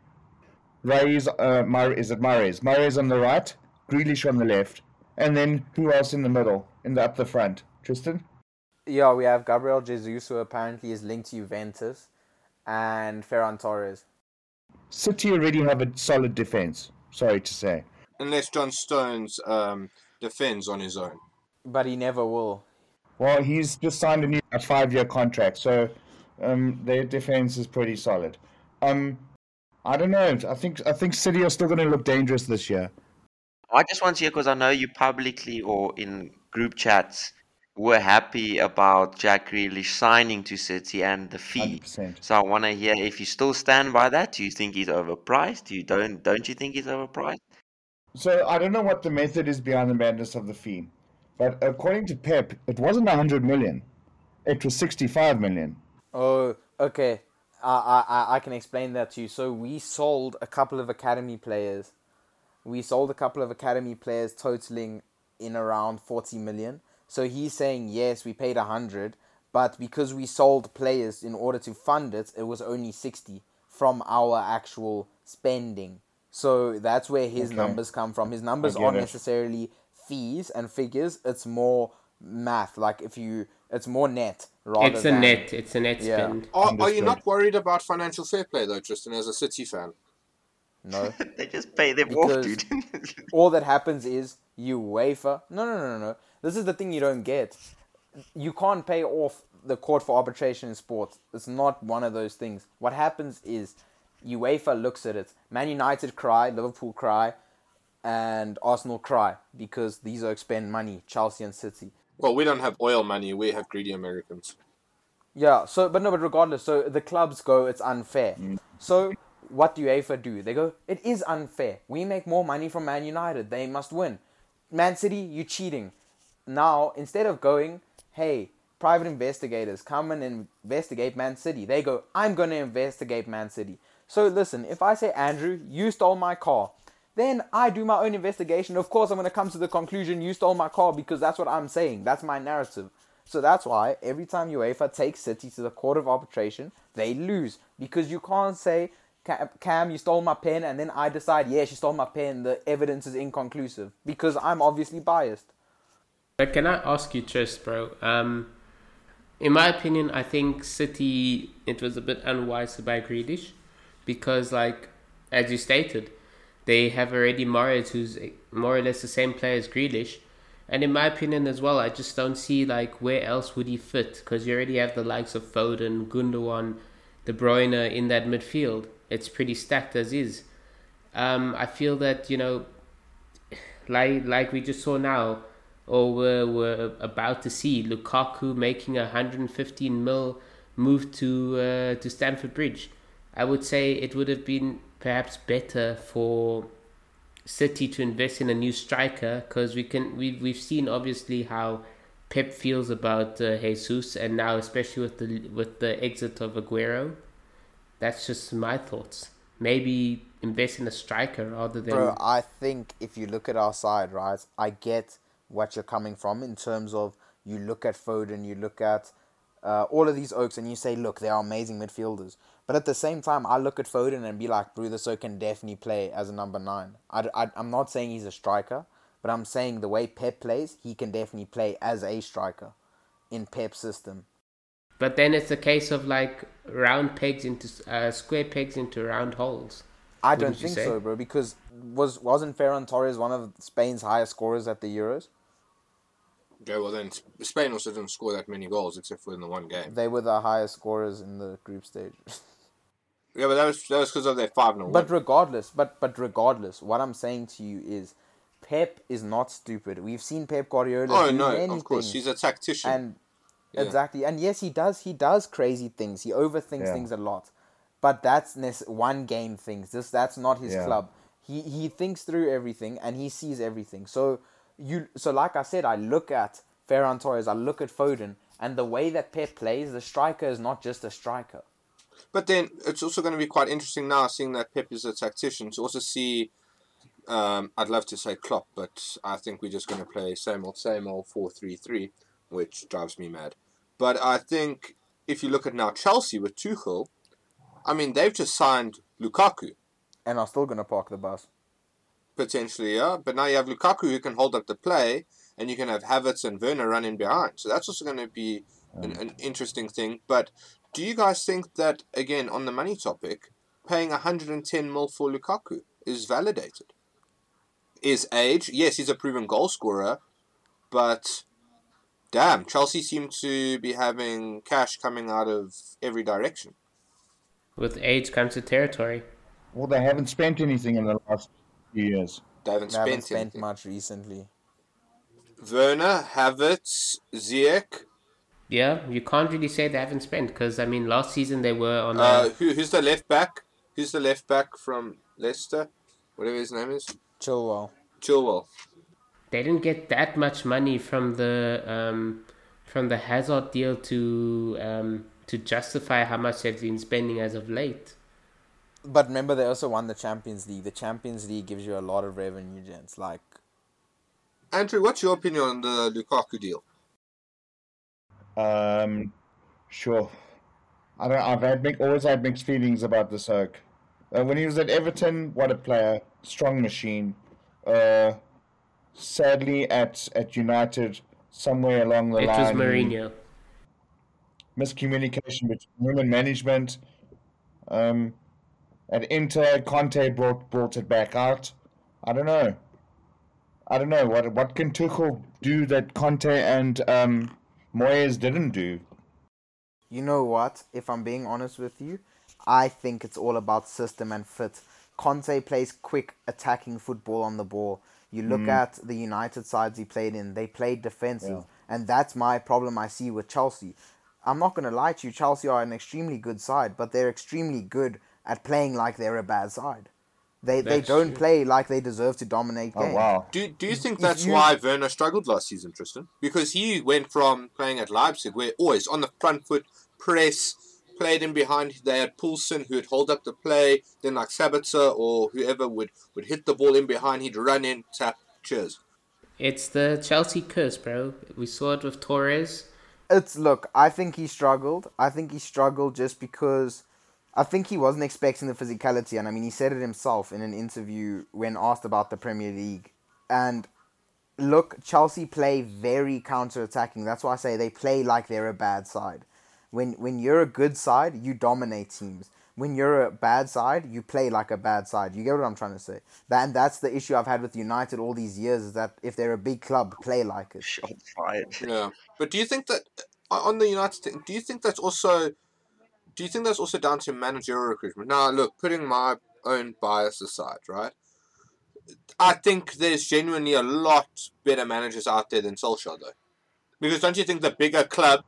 Is it Mahrez? Mahrez on the right, Grealish on the left, and then who else in the middle, up the front? Tristan? Yeah, we have Gabriel Jesus, who apparently is linked to Juventus, and Ferran Torres. City already have a solid defense. Sorry to say. Unless John Stones defends on his own. But he never will. Well, he's just signed a 5-year contract, so their defense is pretty solid. I don't know. I think City are still going to look dangerous this year. I just want to hear, because I know you publicly or in group chats were happy about Jack Grealish signing to City and the fee. 100%. So I want to hear if you still stand by that. Do you think he's overpriced? Don't you think he's overpriced? So I don't know what the method is behind the madness of the fee, but according to Pep, it wasn't 100 million. It was 65 million. Oh, okay. I can explain that to you. So we sold a couple of academy players. We sold a couple of academy players totaling in around 40 million. So he's saying, yes, we paid 100, but because we sold players in order to fund it, it was only 60 from our actual spending. So that's where his numbers come from. His numbers aren't necessarily fees and figures. It's more math. Like it's more net rather It's than... It's a net spend. Are you not worried about financial fair play though, Tristan, as a City fan? No. They just pay them off, dude. All that happens is UEFA... No. This is the thing you don't get. You can't pay off the court for arbitration in sports. It's not one of those things. What happens is UEFA looks at it. Man United cry, Liverpool cry, and Arsenal cry because these oaks spend money, Chelsea and City. Well, we don't have oil money. We have greedy Americans. Yeah, but regardless, so the clubs go, it's unfair. So what do UEFA do? They go, it is unfair. We make more money from Man United. They must win. Man City, you cheating. Now, instead of going, hey, private investigators, come and investigate Man City, they go, I'm going to investigate Man City. So listen, if I say, Andrew, you stole my car, then I do my own investigation. Of course, I'm going to come to the conclusion you stole my car because that's what I'm saying. That's my narrative. So that's why every time UEFA takes City to the court of arbitration, they lose. Because you can't say, Cam, you stole my pen, and then I decide, yes, you stole my pen. The evidence is inconclusive. Because I'm obviously biased. But can I ask you, Tris, bro? In my opinion, I think City, it was a bit unwise to buy Grealish. Because, like, as you stated, they have already Mahrez, who's more or less the same player as Grealish. And in my opinion as well, I just don't see, like, where else would he fit? Because you already have the likes of Foden, Gundogan, De Bruyne in that midfield. It's pretty stacked as is. I feel that, like we just saw now, or we're about to see, Lukaku making a 115 mil move to Stamford Bridge. I would say it would have been perhaps better for City to invest in a new striker, because we've seen obviously how Pep feels about Jesus, and now especially with the exit of Aguero. That's just my thoughts. Maybe invest in a striker rather than... Bro, I think if you look at our side, right, I get what you're coming from in terms of you look at Foden, you look at all of these oaks, and you say, look, they are amazing midfielders. But at the same time, I look at Foden and be like, bro, this oak can definitely play as a number 9. I'm not saying he's a striker, but I'm saying the way Pep plays, he can definitely play as a striker in Pep's system. But then it's a case of like round pegs into square pegs into round holes. I don't think so, bro, because wasn't Ferran Torres one of Spain's highest scorers at the Euros? Yeah, well then Spain also didn't score that many goals except for in the one game. They were the highest scorers in the group stage. Yeah, but that was because of their 5-0. But regardless, what I'm saying to you is, Pep is not stupid. We've seen Pep Guardiola do many of course, things. he's a tactician. And exactly, and yes, he does crazy things. He overthinks things a lot, but that's one game things. That's not his club. He thinks through everything and he sees everything. So like I said, I look at Ferran Torres, I look at Foden, and the way that Pep plays, the striker is not just a striker. But then it's also going to be quite interesting now, seeing that Pep is a tactician, to also see. I'd love to say Klopp, but I think we're just going to play same old 4-3-3, which drives me mad. But I think if you look at now Chelsea with Tuchel, I mean, they've just signed Lukaku. And are still going to park the bus. Potentially, yeah. But now you have Lukaku who can hold up the play, and you can have Havertz and Werner running behind. So that's also going to be an interesting thing. But do you guys think that, again, on the money topic, paying 110 mil for Lukaku is validated? Is age? Yes, he's a proven goal scorer, but damn, Chelsea seem to be having cash coming out of every direction. With age comes the territory. Well, they haven't spent anything in the last few years. They haven't They haven't spent spent anything. much recently. Werner, Havertz, Ziyech. Yeah, you can't really say they haven't spent because I mean last season they were on. Who's the left back? Who's the left back from Leicester? Whatever his name is. Chilwell. Chilwell. They didn't get that much money from the Hazard deal to justify how much they've been spending as of late. But remember, they also won the Champions League. The Champions League gives you a lot of revenue, gents. Like, Andrew, what's your opinion on the Lukaku deal? Sure. Always had mixed feelings about this Oak. When he was at Everton, what a player, strong machine. Sadly, at United, somewhere along the line, It was Mourinho. miscommunication between him and management. At Inter, Conte brought it back out. I don't know. What can Tuchel do that Conte and Moyes didn't do? you know what? If I'm being honest with you, I think it's all about system and fit. Conte plays quick attacking football on the ball. You look at the United sides he played in, they played defensive. And that's my problem I see with Chelsea. I'm not going to lie to you, Chelsea are an extremely good side, but they're extremely good at playing like they're a bad side. They don't play like they deserve to dominate games. Oh, wow. Do you think that's why Werner struggled last season, Tristan? Because he went from playing at Leipzig, where always on the front foot, press, played in behind. They had Poulsen who would hold up the play. Then like Sabitzer or whoever would hit the ball in behind. He'd run in, tap, cheers. It's the Chelsea curse, bro. We saw it with Torres. Look, I think he struggled. I think he struggled just because I think he wasn't expecting the physicality. And I mean, he said it himself in an interview when asked about the Premier League. And look, Chelsea play very counter-attacking. That's why I say they play like they're a bad side. When you're a good side, you dominate teams. When you're a bad side, you play like a bad side. You get what I'm trying to say? And that's the issue I've had with United all these years, is that if they're a big club, play like it. Shots fired. Yeah, but do you think that on the United thing? Do you think that's also down to managerial recruitment? Now, look, putting my own bias aside, right? I think there's genuinely a lot better managers out there than Solskjaer, though. Because don't you think the bigger clubs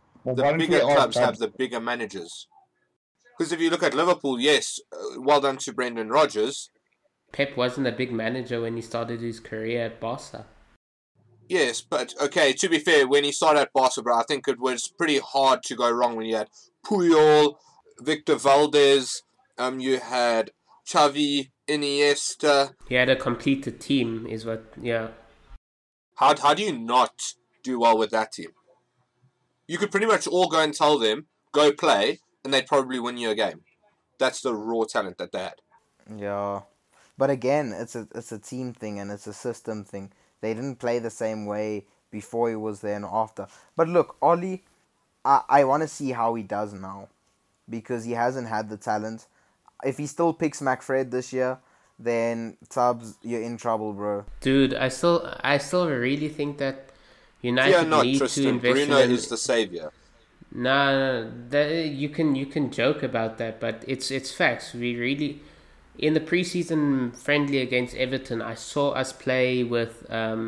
have the bigger managers? Because if you look at Liverpool, yes, well done to Brendan Rodgers. Pep wasn't a big manager when he started his career at Barca. Yes, but okay, to be fair, when he started at Barca, bro, I think it was pretty hard to go wrong when you had Puyol, Victor Valdez, you had Xavi, Iniesta. He had a completed team, is what, yeah. How do you not do well with that team? You could pretty much all go and tell them, go play, and they'd probably win you a game. That's the raw talent that they had. Yeah. But again, it's a team thing and it's a system thing. They didn't play the same way before he was there and after. But look, Ollie, I want to see how he does now. Because he hasn't had the talent. If he still picks McFred this year, then Tubbs, you're in trouble, bro. Dude, I still really think that United need Tristan. to invest Bruno in... is the savior. Nah, you can joke about that, but it's facts. We really, in the preseason friendly against Everton, I saw us play with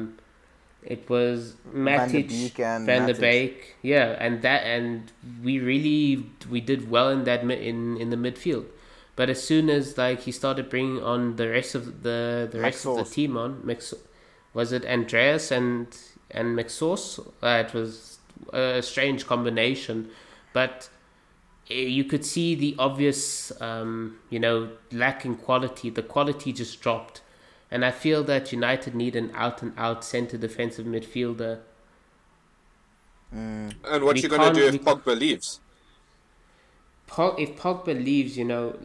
it was Matic, Van der Beek, yeah, and we did well in that in the midfield. But as soon as like he started bringing on the rest of the team on, was it Andreas and McSauce? It was a strange combination, but you could see the obvious, lack in quality. The quality just dropped. And I feel that United need an out-and-out centre defensive midfielder. And what you going to do if Pogba leaves? If Pogba leaves,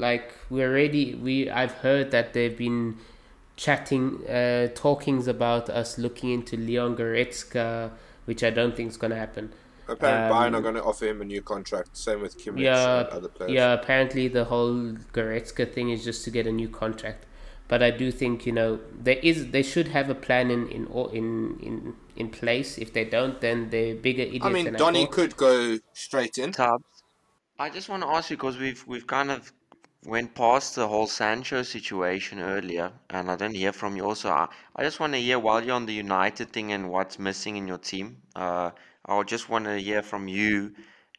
I've heard that they've been talkings about us looking into Leon Goretzka, which I don't think is going to happen. Apparently, Bayern are going to offer him a new contract. Same with Kimmich and other players. Yeah, apparently the whole Goretzka thing is just to get a new contract. But I do think they should have a plan in place. If they don't, then they're bigger idiots. I mean, Donny could go straight in. Tubbs, I just want to ask you because we've kind of went past the whole Sancho situation earlier, and I didn't hear from you. Also, I just want to hear while you're on the United thing and what's missing in your team. I just want to hear from you.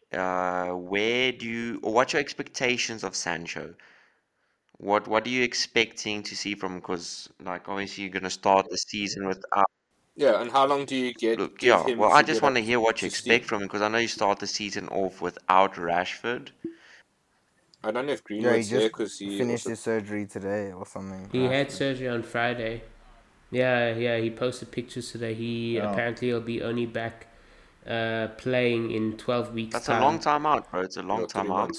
What's your expectations of Sancho? What are you expecting to see from him? Because obviously you're gonna start the season without. Yeah, and how long do you give him? Well, I just want to hear what you expect from him because I know you start the season off without Rashford. I don't know if Greenwood's there because he finished his surgery today or something. He had surgery on Friday. Yeah, he posted pictures today. He apparently will be only back playing in 12 weeks. That's a long time out, bro. It's a long time out.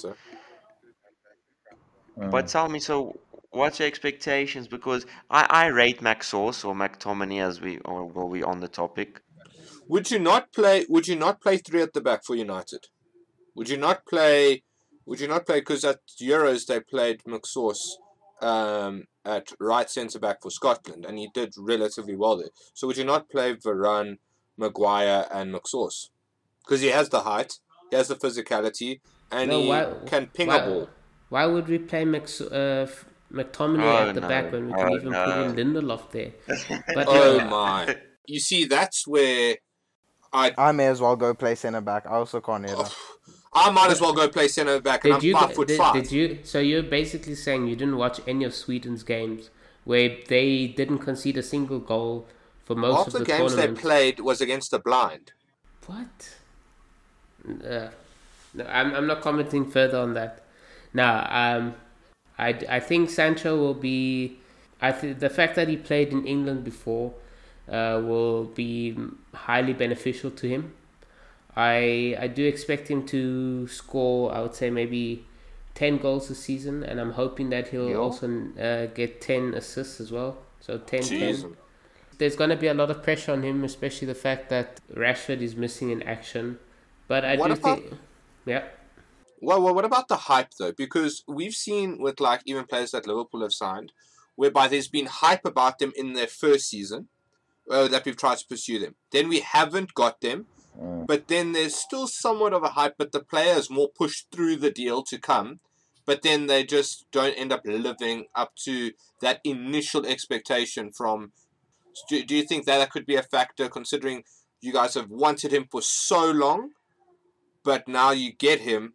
But tell me, so what's your expectations? Because I rate Max Sauce or McTominay as we on the topic. Would you not play three at the back for United? Would you not play because at Euros they played McSauce at right centre back for Scotland and he did relatively well there. So would you not play Varane, Maguire and McSauce? Because he has the height, he has the physicality, and can ping a ball. Why would we play McTominay at the back when we can even put in Lindelof there? But, my! You see, that's where I may as well go play centre back. I also can't hear that. I might as well go play centre back, and I'm 5'5". Did you? So you're basically saying you didn't watch any of Sweden's games where they didn't concede a single goal for most of the games tournament. They played was against the blind. What? No, I'm not commenting further on that. Now, I think Sancho will be. The fact that he played in England before will be highly beneficial to him. I do expect him to score, I would say, maybe 10 goals this season, and I'm hoping that he'll also get 10 assists as well. So 10. There's going to be a lot of pressure on him, especially the fact that Rashford is missing in action. But I think... Yeah. Well, what about the hype, though? Because we've seen with, even players that Liverpool have signed, whereby there's been hype about them in their first season, that we've tried to pursue them. Then we haven't got them, but then there's still somewhat of a hype, but the player is more pushed through the deal to come, but then they just don't end up living up to that initial expectation from... Do you think that could be a factor, considering you guys have wanted him for so long, but now you get him...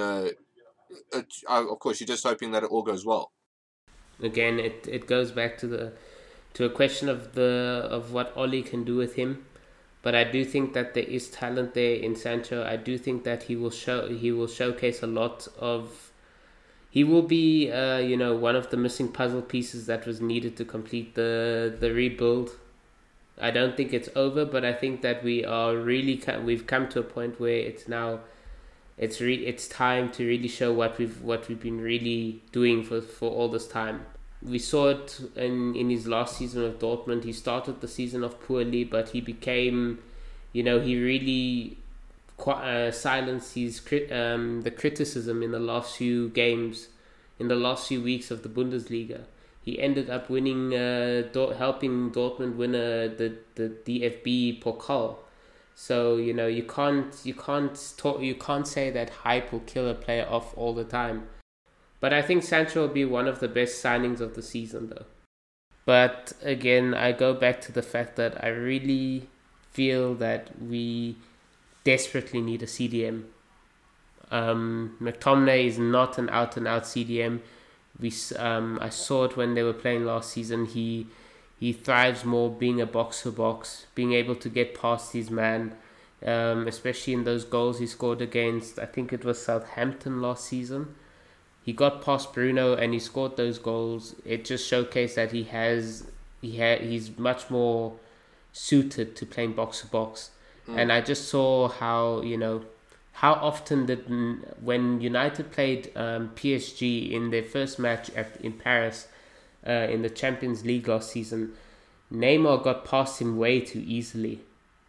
of course, you're just hoping that it all goes well. Again, it goes back to a question of what Oli can do with him, but I do think that there is talent there in Sancho. I do think that he will showcase a lot of. He will be one of the missing puzzle pieces that was needed to complete the rebuild. I don't think it's over, but I think that we've come to a point where it's now. It's time to really show what we've been really doing for all this time. We saw it in his last season with Dortmund. He started the season off poorly, but he became, he really silenced the criticism in the last few games, in the last few weeks of the Bundesliga. He ended up winning, helping Dortmund win the DFB Pokal. So you can't say that hype will kill a player off all the time. But I think Sancho will be one of the best signings of the season, though. But again, I go back to the fact that I really feel that we desperately need a CDM. McTominay is not an out-and-out CDM. I saw it when they were playing last season. He thrives more being a box-to-box, being able to get past his man, especially in those goals he scored against, I think it was Southampton last season. He got past Bruno and he scored those goals. It just showcased that he's much more suited to playing box to box. And I just saw how, how often when United played PSG in their first match in Paris in the Champions League last season, Neymar got past him way too easily.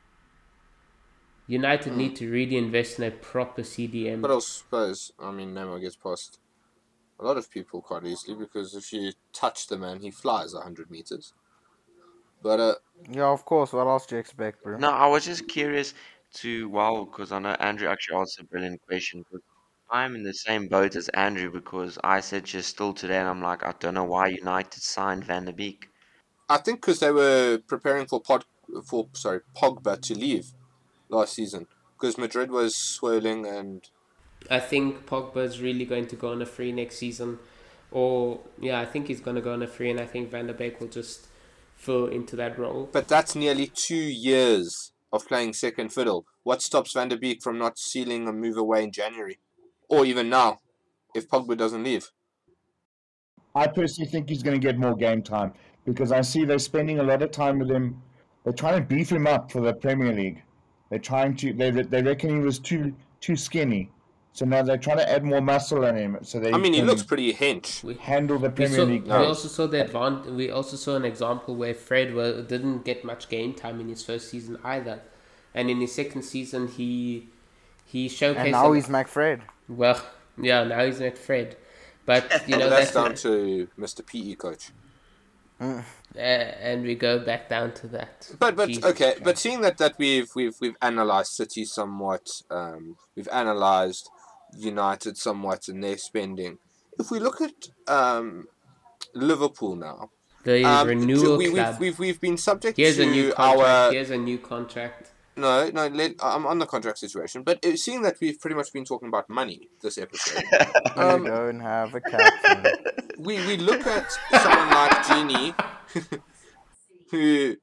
United need to really invest in a proper CDM. But I suppose, Neymar gets past a lot of people quite easily, because if you touch the man, he flies 100 meters. But Yeah, of course. What else do you expect, bro? No, I was just curious because I know Andrew actually asked a brilliant question. But I'm in the same boat as Andrew because I said just still today, and I'm like, I don't know why United signed Van der Beek. I think because they were preparing for Pogba to leave last season, because Madrid was swirling, and I think Pogba's really going to go on a free next season. I think he's going to go on a free, and I think Van der Beek will just fill into that role. But that's nearly 2 years of playing second fiddle. What stops Van der Beek from not sealing a move away in January? Or even now, if Pogba doesn't leave? I personally think he's going to get more game time, because I see they're spending a lot of time with him. They're trying to beef him up for the Premier League. They're trying to. They reckon he was too skinny, so now they're trying to add more muscle on him. So he looks pretty hench. Handle the Premier League. We also saw We also saw an example where Fred didn't get much game time in his first season either, and in his second season he showcased. And now he's McFred. Well, yeah, now he's McFred, but that's down to Mr. PE coach. And we go back down to that. But okay, but seeing that we've analysed City somewhat, we've analysed United somewhat in their spending. If we look at Liverpool now, the renewal club, we've been subject here's to a new contract. Here's a new contract. No, I'm on the contract situation. But seeing that we've pretty much been talking about money this episode, you don't have a captain. We look at someone like Genie, who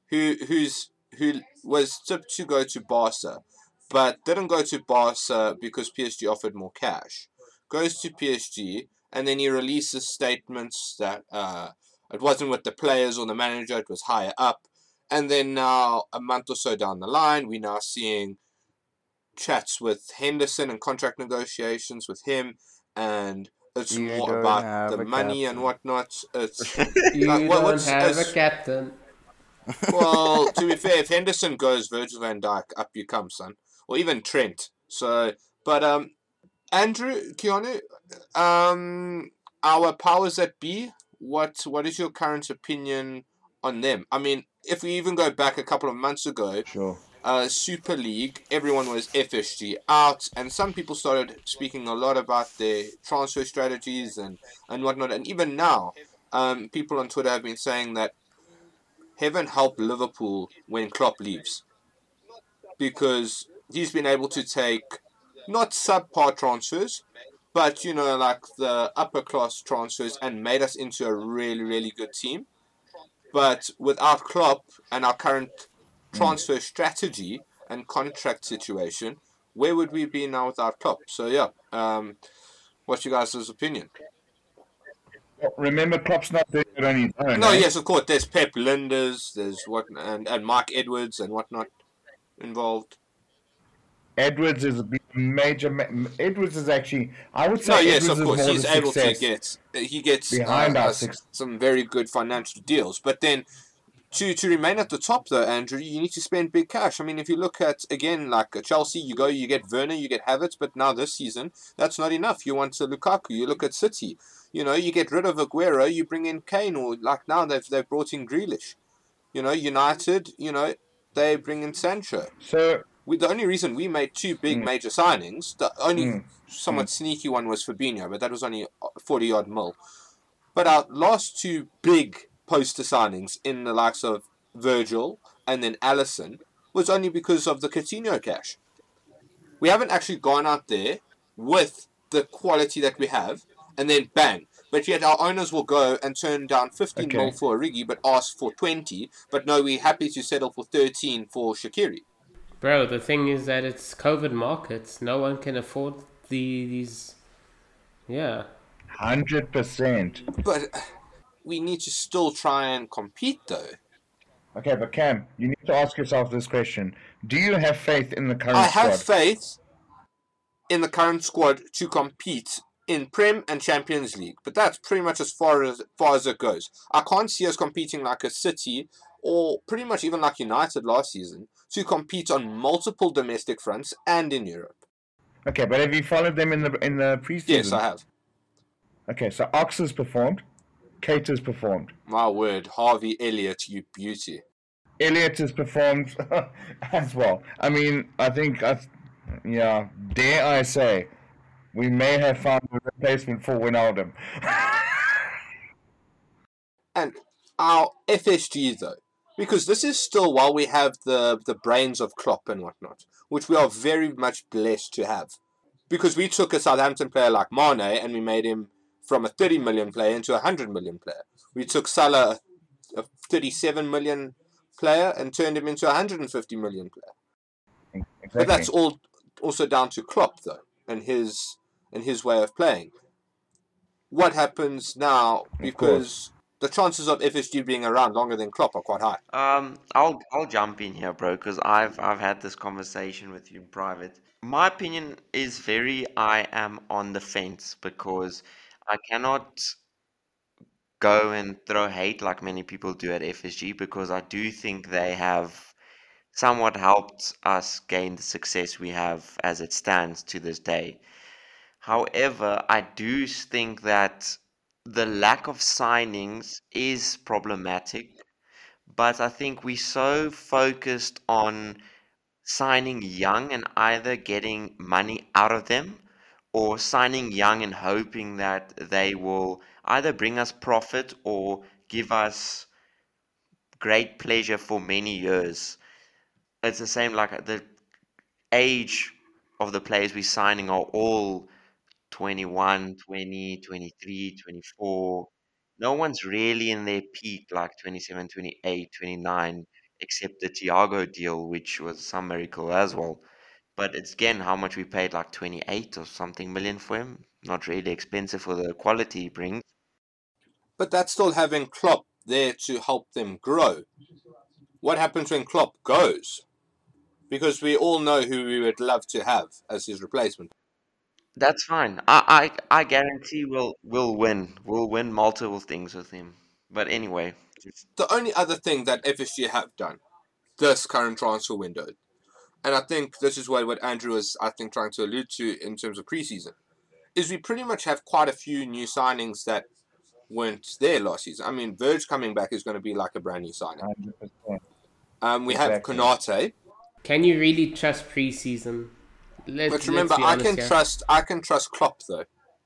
was tipped to go to Barca, but didn't go to Barca because PSG offered more cash. Goes to PSG, and then he releases statements that it wasn't with the players or the manager, it was higher up. And then now, a month or so down the line, we're now seeing chats with Henderson and contract negotiations with him, and it's more about the money and whatnot. It's you don't have a captain. Well, to be fair, if Henderson goes, Virgil van Dijk, up you come, son. Or even Trent. So, but Andrew, Keanu, our powers that be, what is your current opinion on them? I mean, if we even go back a couple of months ago, sure. Super League, everyone was FSG out, and some people started speaking a lot about their transfer strategies and whatnot. And even now, people on Twitter have been saying that heaven help Liverpool when Klopp leaves, because he's been able to take not subpar transfers, but like the upper class transfers, and made us into a really, really good team. But without Klopp and our current transfer strategy and contract situation, where would we be now without Klopp? So yeah, what's your guys' opinion? Remember, Klopp's not doing it on his own. No, yes, of course. There's Pep Linders, there's and Mark Edwards and whatnot involved. Edwards is a major. Edwards is actually, I would say. No, yes, Edwards of course, he's able to get. He gets behind some very good financial deals. But then, to remain at the top, though, Andrew, you need to spend big cash. I mean, if you look at again like Chelsea, you get Werner, you get Havertz, but now this season that's not enough. You want Lukaku. You look at City. You get rid of Aguero, you bring in Kane, or like now they've brought in Grealish. United, they bring in Sancho. So. The only reason we made two big major signings, the only somewhat sneaky one was Fabinho, but that was only 40-odd mil. But our last two big poster signings in the likes of Virgil and then Alisson was only because of the Coutinho cash. We haven't actually gone out there with the quality that we have, and then bang. But yet our owners will go and turn down 15 mil for Origi, but ask for 20. But no, we're happy to settle for 13 for Shaqiri. Bro, the thing is that it's COVID markets. No one can afford these. Yeah. 100%. But we need to still try and compete, though. Okay, but Cam, you need to ask yourself this question. Do you have faith in the I current have squad? faith in the current squad to compete in Prem and Champions League, but that's pretty much as far as it goes. I can't see us competing like a City or pretty much even like United last season to compete on multiple domestic fronts and in Europe. Okay, but have you followed them in the preseason? Yes, I have. Okay, so Ox has performed, Kate has performed, My word, Harvey Elliott, you beauty. Elliot has performed as well. I mean, I think, yeah, dare I say, we may have found a replacement for Wijnaldum. And our FSG, though, because this is still while we have the brains of Klopp and whatnot, which we are very much blessed to have. Because we took a Southampton player like Mane and we made him from a 30 million player into a 100 million player. We took Salah, a 37 million player, and turned him into a 150 million player. Exactly. But that's all also down to Klopp, though, and his way of playing. What happens now, because the chances of FSG being around longer than Klopp are quite high. I'll jump in here, bro, because I've had this conversation with you in private. My opinion is I am on the fence because I cannot go and throw hate like many people do at FSG because I do think they have somewhat helped us gain the success we have as it stands to this day. However, I do think that the lack of signings is problematic, but I think we're so focused on signing young and either getting money out of them or signing young and hoping that they will either bring us profit or give us great pleasure for many years. It's the same like the age of the players we're signing are all 21, 20, 23, 24. No one's really in their peak like 27, 28, 29, except the Thiago deal, which was some miracle as well. But it's again how much we paid, like 28 or something million for him. Not really expensive for the quality he brings. But that's still having Klopp there to help them grow. What happens when Klopp goes? Because we all know who we would love to have as his replacement. That's fine. I guarantee we'll win. We'll win multiple things with him. But anyway, The only other thing that FSG have done this current transfer window, and I think this is what Andrew is, I think, trying to allude to in terms of preseason, is we pretty much have quite a few new signings that weren't there last season. I mean, Verge coming back is going to be like a brand new signing. 100%. We have Exactly. Konate. Can you really trust preseason? But remember, be I honest can here. trust Klopp though,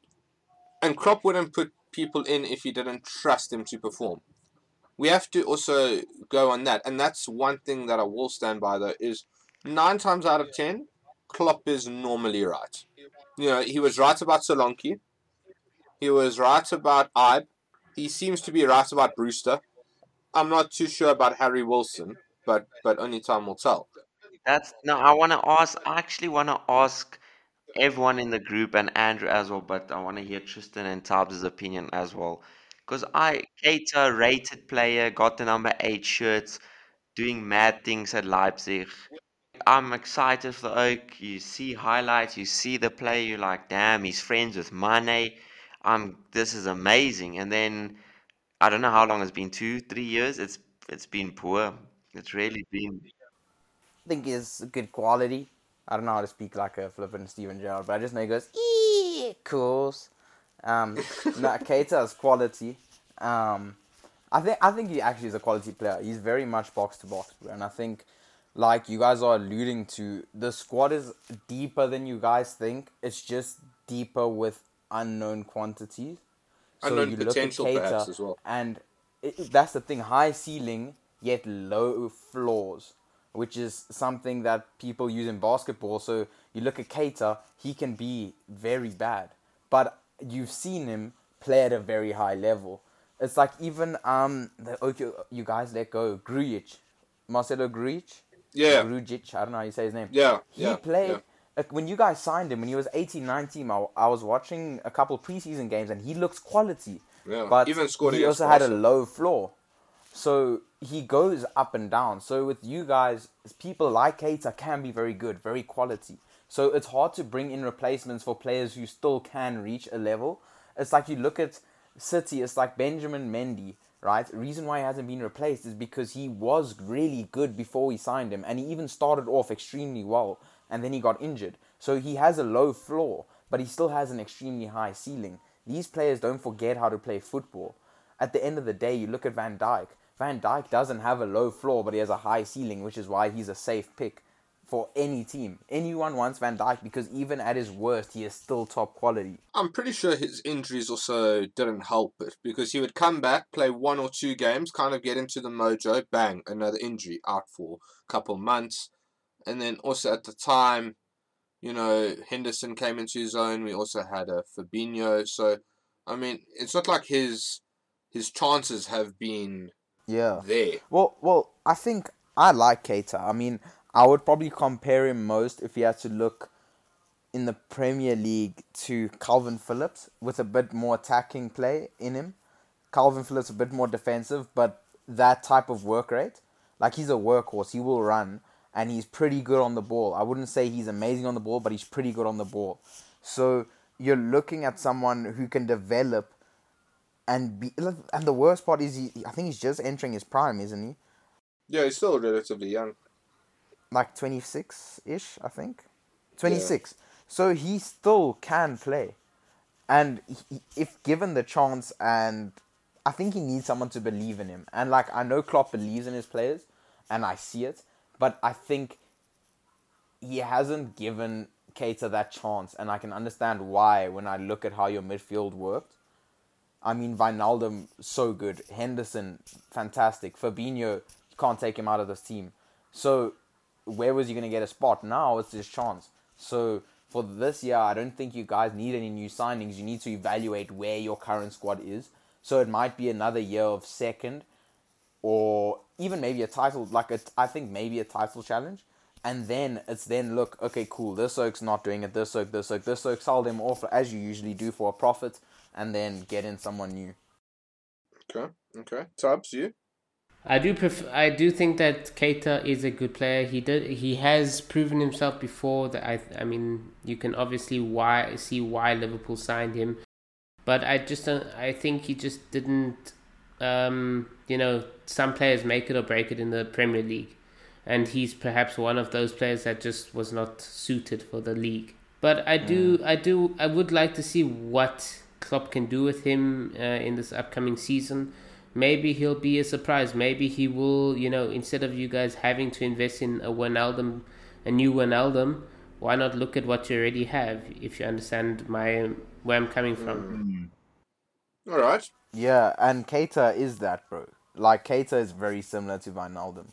and Klopp wouldn't put people in if he didn't trust them to perform. We have to also go on that, and that's one thing that I will stand by though is 9 times out of 10, Klopp is normally right. You know, he was right about Solanke, he was right about Ibe, he seems to be right about Brewster. I'm not too sure about Harry Wilson, but only time will tell. that's no. I actually want to ask everyone in the group and Andrew as well, but I want to hear Tristan and Tabs' opinion as well. Because Keita, rated player, got the number 8 shirts, doing mad things at Leipzig. I'm excited for Oak. You see highlights, you see the play, you're like, damn, he's friends with Mane. This is amazing. And then I don't know how long it's been, 2, 3 years. It's been poor. It's really been. I think is good quality. I don't know how to speak like a flippin' Steven Gerrard, but I just know he goes, eee, cool. No, Keita is quality. I think he actually is a quality player. He's very much box to box, bro. And I think, like you guys are alluding to, the squad is deeper than you guys think. It's just deeper with unknown quantities. Unknown you potential look at perhaps Keita, as well. and that's the thing: high ceiling yet low floors, which is something that people use in basketball. So you look at Keita, he can be very bad, but you've seen him play at a very high level. It's like even you guys let go Grujic, Marcelo Grujic. Yeah. Grujic, I don't know how you say his name. Yeah. He played, when you guys signed him, when he was 18, 19, I was watching a couple preseason games and he looks quality. Yeah. But Even scored he against also had a Barca. low floor. So he goes up and down. So with you guys, people like Keita can be very good, very quality. So it's hard to bring in replacements for players who still can reach a level. It's like you look at City, it's like Benjamin Mendy, right? The reason why he hasn't been replaced is because he was really good before we signed him. And he even started off extremely well. And then he got injured. So he has a low floor, but he still has an extremely high ceiling. These players don't forget how to play football. At the end of the day, you look at Van Dijk. Van Dijk doesn't have a low floor, but he has a high ceiling, which is why he's a safe pick for any team. Anyone wants Van Dijk because even at his worst, he is still top quality. I'm pretty sure his injuries also didn't help it, because he would come back, play 1 or 2 games, kind of get into the mojo, bang, another injury, out for a couple months. And then also at the time, Henderson came into his own. We also had a Fabinho. So, I mean, it's not like his chances have been Yeah. there. Well, I think I like Keita. I mean, I would probably compare him most if he had to look in the Premier League to Calvin Phillips with a bit more attacking play in him. Calvin Phillips a bit more defensive, but that type of work rate. Like, he's a workhorse. He will run, and he's pretty good on the ball. I wouldn't say he's amazing on the ball, but he's pretty good on the ball. So you're looking at someone who can develop and be. And the worst part is, I think he's just entering his prime, isn't he? Yeah, he's still relatively young. Like 26-ish, I think. 26. So he still can play. And if given the chance, and I think he needs someone to believe in him. And like, I know Klopp believes in his players, and I see it, but I think he hasn't given Keita that chance, and I can understand why when I look at how your midfield worked. I mean, Wijnaldum, so good. Henderson, fantastic. Fabinho, you can't take him out of this team. So where was he going to get a spot? Now it's his chance. So for this year, I don't think you guys need any new signings. You need to evaluate where your current squad is. So it might be another year of second, or even maybe a title, I think maybe a title challenge. And then it's look, okay, cool, this Oak's not doing it, this Oak, sell them off as you usually do for a profit, and then get in someone new. Okay. Tubbs, you? I do think that Keita is a good player. He has proven himself before. That I mean, you can obviously see why Liverpool signed him, but I think he just didn't. Some players make it or break it in the Premier League, and he's perhaps one of those players that just was not suited for the league. But I would like to see what Klopp can do with him in this upcoming season. Maybe he'll be a surprise. Maybe he will, instead of you guys having to invest in a new Wijnaldum, why not look at what you already have, if you understand where I'm coming from. All right. Yeah, and Keita is that, bro. Like, Keita is very similar to Wijnaldum.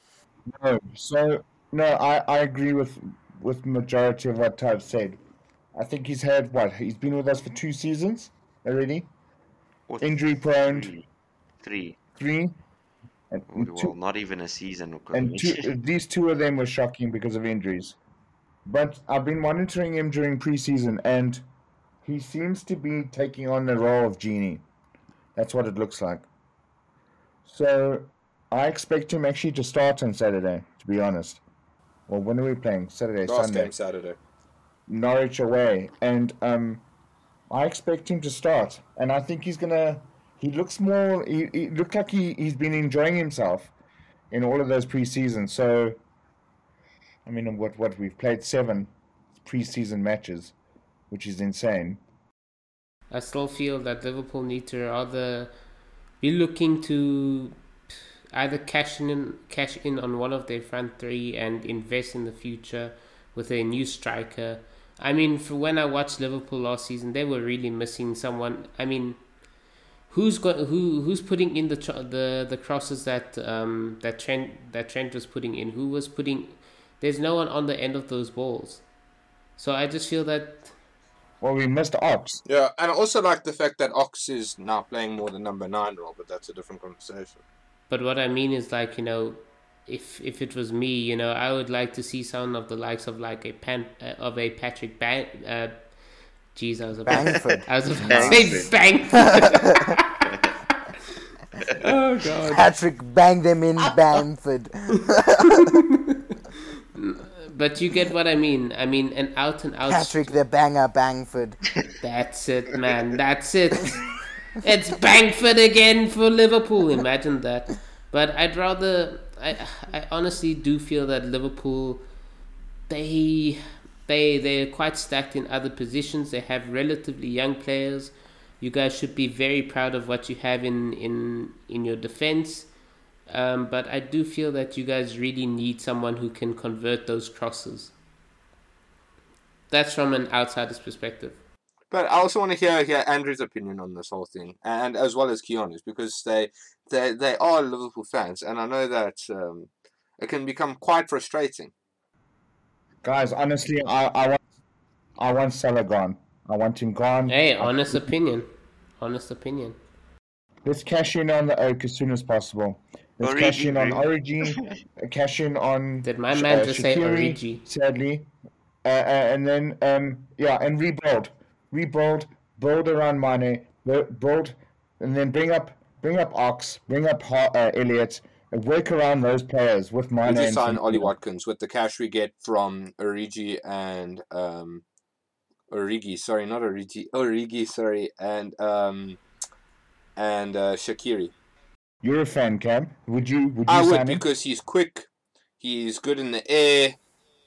I agree with majority of what Tyve said. I think he's been with us for 2 seasons already. Or Injury prone. Three. And Well, not even a season. these 2 of them were shocking because of injuries. But I've been monitoring him during preseason, and he seems to be taking on the role of Genie. That's what it looks like. So I expect him actually to start on Saturday, to be honest. Well, when are we playing? Sunday. Game Saturday. Norwich away. And I expect him to start. And I think he's going to... He looks more... He looked like he's been enjoying himself in all of those preseasons. So, I mean, what we've played 7 preseason matches, which is insane. I still feel that Liverpool need to rather be looking to either cash in on one of their front 3 and invest in the future with a new striker. I mean, for when I watched Liverpool last season, they were really missing someone. I mean, who's putting in the crosses that Trent was putting in? Who was putting? There's no one on the end of those balls. So I just feel that. Well, we missed Ox. Yeah, and I also like the fact that Ox is now playing more the number 9 role, but that's a different conversation. But what I mean is, if it was me, you know, I would like to see someone of the likes of like a Patrick Jeez, I was about Bangford. I was about to say Bangford. Oh god. Patrick banged them in Bamford. But you get what I mean. I mean, an out and out. Patrick the banger Bangford. That's it, man. That's it. It's Bangford again for Liverpool. Imagine that. But I'd rather. I honestly do feel that Liverpool, they're quite stacked in other positions. They have relatively young players. You guys should be very proud of what you have in your defense. But I do feel that you guys really need someone who can convert those crosses. That's from an outsider's perspective. But I also want to hear Andrew's opinion on this whole thing, and as well as Keanu's, because they are Liverpool fans, and I know that it can become quite frustrating. Guys, honestly, I want Salah gone. I want him gone. Hey, honest opinion. Honest opinion. Let's cash in on the Oak as soon as possible. Let's cash in on Origi, cash in on Did my man just say Shaqiri, Origi? sadly. And then, and rebuild, build around Mane, build, and then bring up Ox, bring up Elliott, and work around those players with Mane. We just and sign Ollie Firmino. Watkins with the cash we get from Origi and and Shaqiri. You're a fan, Cam. Would you I would, sign him? because he's quick, he's good in the air.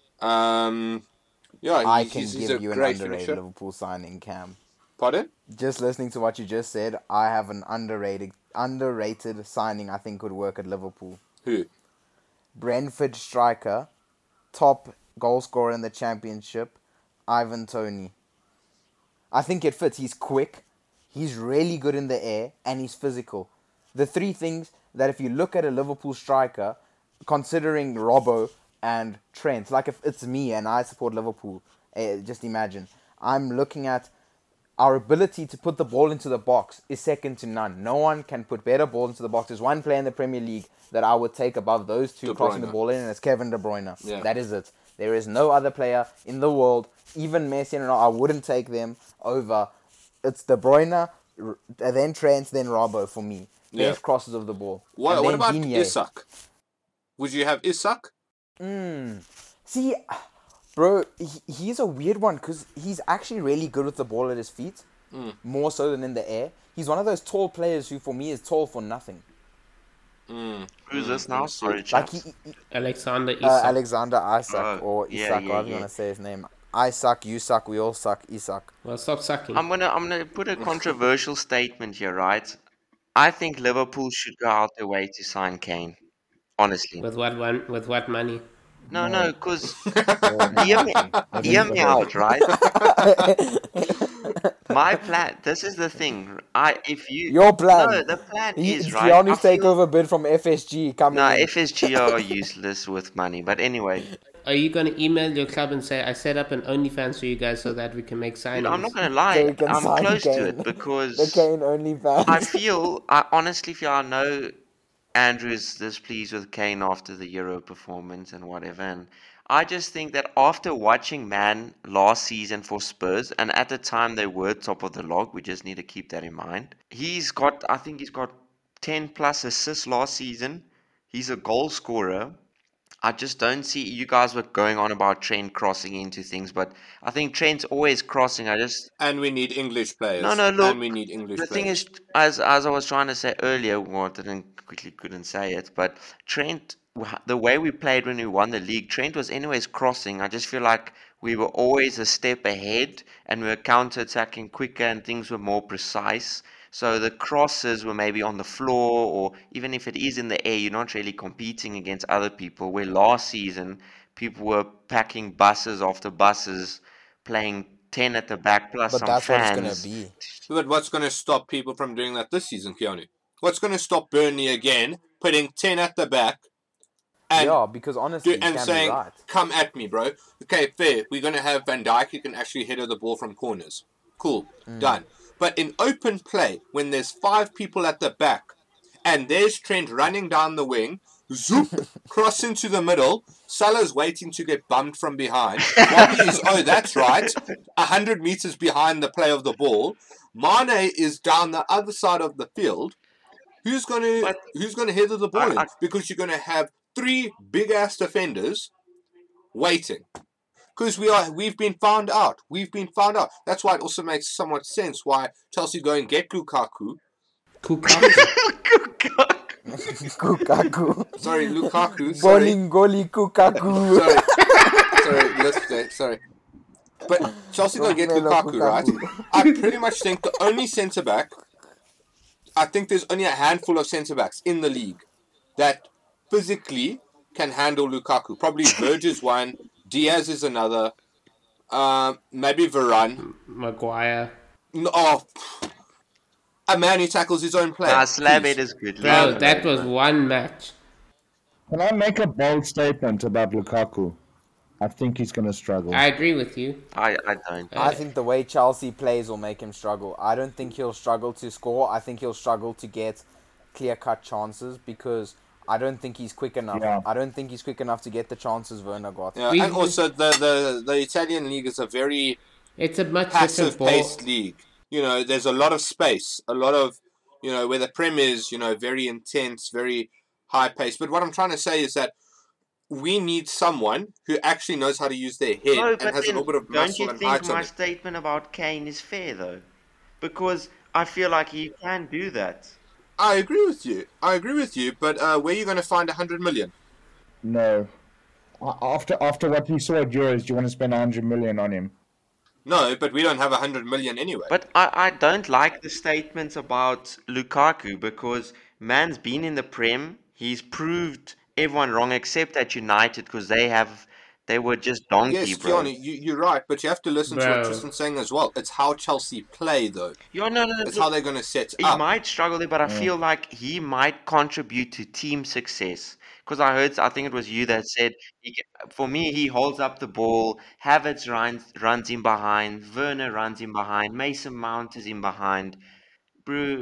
I can he's give a you an great underrated finisher. Liverpool signing, Cam. Pardon? Just listening to what you just said, I have an underrated signing I think would work at Liverpool. Who? Brentford striker, top goal scorer in the Championship, Ivan Toney. I think it fits. He's quick, he's really good in the air, and he's physical. The three things that if you look at a Liverpool striker, considering Robbo and Trent, like if it's me and I support Liverpool, just imagine, I'm looking at our ability to put the ball into the box is second to none. No one can put better balls into the box. There's one player in the Premier League that I would take above those two crossing the ball in, and it's Kevin De Bruyne. Yeah. That is it. There is no other player in the world, even Messi and Ronaldo, I wouldn't take them over. It's De Bruyne, then Trent, then Robbo for me. Yeah. Best crosses of the ball. What And then about Digne. Isak? Would you have Isak? See, bro, he's a weird one because he's actually really good with the ball at his feet, more so than in the air. He's one of those tall players who, for me, is tall for nothing. Who's this now? Sorry, Like chaps. Alexander Isak. Alexander Isak, Oh, or yeah, Isak, yeah, however you yeah. want to say his name. Isak, you suck, we all suck, Isak. Well, stop sucking. I'm gonna put a controversial statement here, right? I think Liverpool should go out their way to sign Kane. Honestly. With what money? No, because hear me out, right? My plan. This is the thing. Your plan. No, the plan is right. Keanu's I feel- takeover bid from FSG coming No, in. FSG are useless with money. But anyway, Are you going to email your club and say, I set up an OnlyFans for you guys so that we can make signings? I'm not gonna So lie. we can I'm sign close Kane. to it because The Kane only fans. I honestly feel, I know Andrew is displeased with Kane after the Euro performance and whatever, and I just think that after watching Man last season for Spurs, and at the time they were top of the log, we just need to keep that in mind. I think he's got 10 plus assists last season. He's a goal scorer. I just don't see, you guys were going on about Trent crossing into things, but I think Trent's always crossing. And we need English players. No, look, And we need English the players. thing is, as I was trying to say earlier, well, I couldn't say it, but Trent, the way we played when we won the league, Trent was anyways crossing. I just feel like we were always a step ahead and we were counter-attacking quicker and things were more precise. So the crosses were maybe on the floor, or even if it is in the air, you're not really competing against other people. Where last season, people were packing buses after buses, playing 10 at the back plus But some that's what it's fans. going to be. But what's going to stop people from doing that this season, Keanu? What's going to stop Burnley again, putting 10 at the back, and Yeah, because honestly, you can be saying, right. come at me, bro. Okay, fair. We're going to have Van Dijk who can actually header the ball from corners. Cool. Done. But in open play, when there's 5 people at the back, and there's Trent running down the wing, zoop, cross into the middle. Salah's waiting to get bumped from behind. Bobby is, oh, that's right, 100 meters behind the play of the ball. Mane is down the other side of the field. Who's gonna header the ball in? Because you're gonna have 3 big ass defenders waiting. Because we've been found out. That's why it also makes somewhat sense why Chelsea go and get Lukaku. Lukaku. Sorry, Lukaku. Bolingoli Lukaku. Sorry. But Chelsea go get Lukaku, right? I pretty much think the only centre back. I think there's only a handful of centre backs in the league that physically can handle Lukaku. Probably Verge is one. Diaz is another. Maybe Varane. Maguire. No, a man who tackles his own player. Slabhead is good. Bro, that was one match. Can I make a bold statement about Lukaku? I think he's going to struggle. I agree with you. I don't. I think the way Chelsea plays will make him struggle. I don't think he'll struggle to score. I think he'll struggle to get clear-cut chances because I don't think he's quick enough. Yeah. I don't think he's quick enough to get the chances Werner got. Yeah, and also the Italian league is a very it's a much different ball. passive-paced league. You know, there's a lot of space, a lot of, you know, where the Prem is, you know, very intense, very high-paced. But what I'm trying to say is that we need someone who actually knows how to use their head and has a little bit of muscle and height on it. Don't you think my statement about Kane is fair, though? Because I feel like he can do that. I agree with you, but where are you going to find 100 million? No. After what you saw at Euros, do you want to spend 100 million on him? No, but we don't have 100 million anyway. But I don't like the statements about Lukaku because man's been in the Prem. He's proved everyone wrong except at United because they were just donkey, yes, bro. Keanu, you're right, but you have to listen to what Tristan's saying as well. It's how Chelsea play, though. No. It's how they're going to set He up. might struggle there, but I feel like he might contribute to team success. Because I think it was you that said, for me, he holds up the ball, Havertz runs in behind, Werner runs in behind, Mason Mount is in behind. Bro,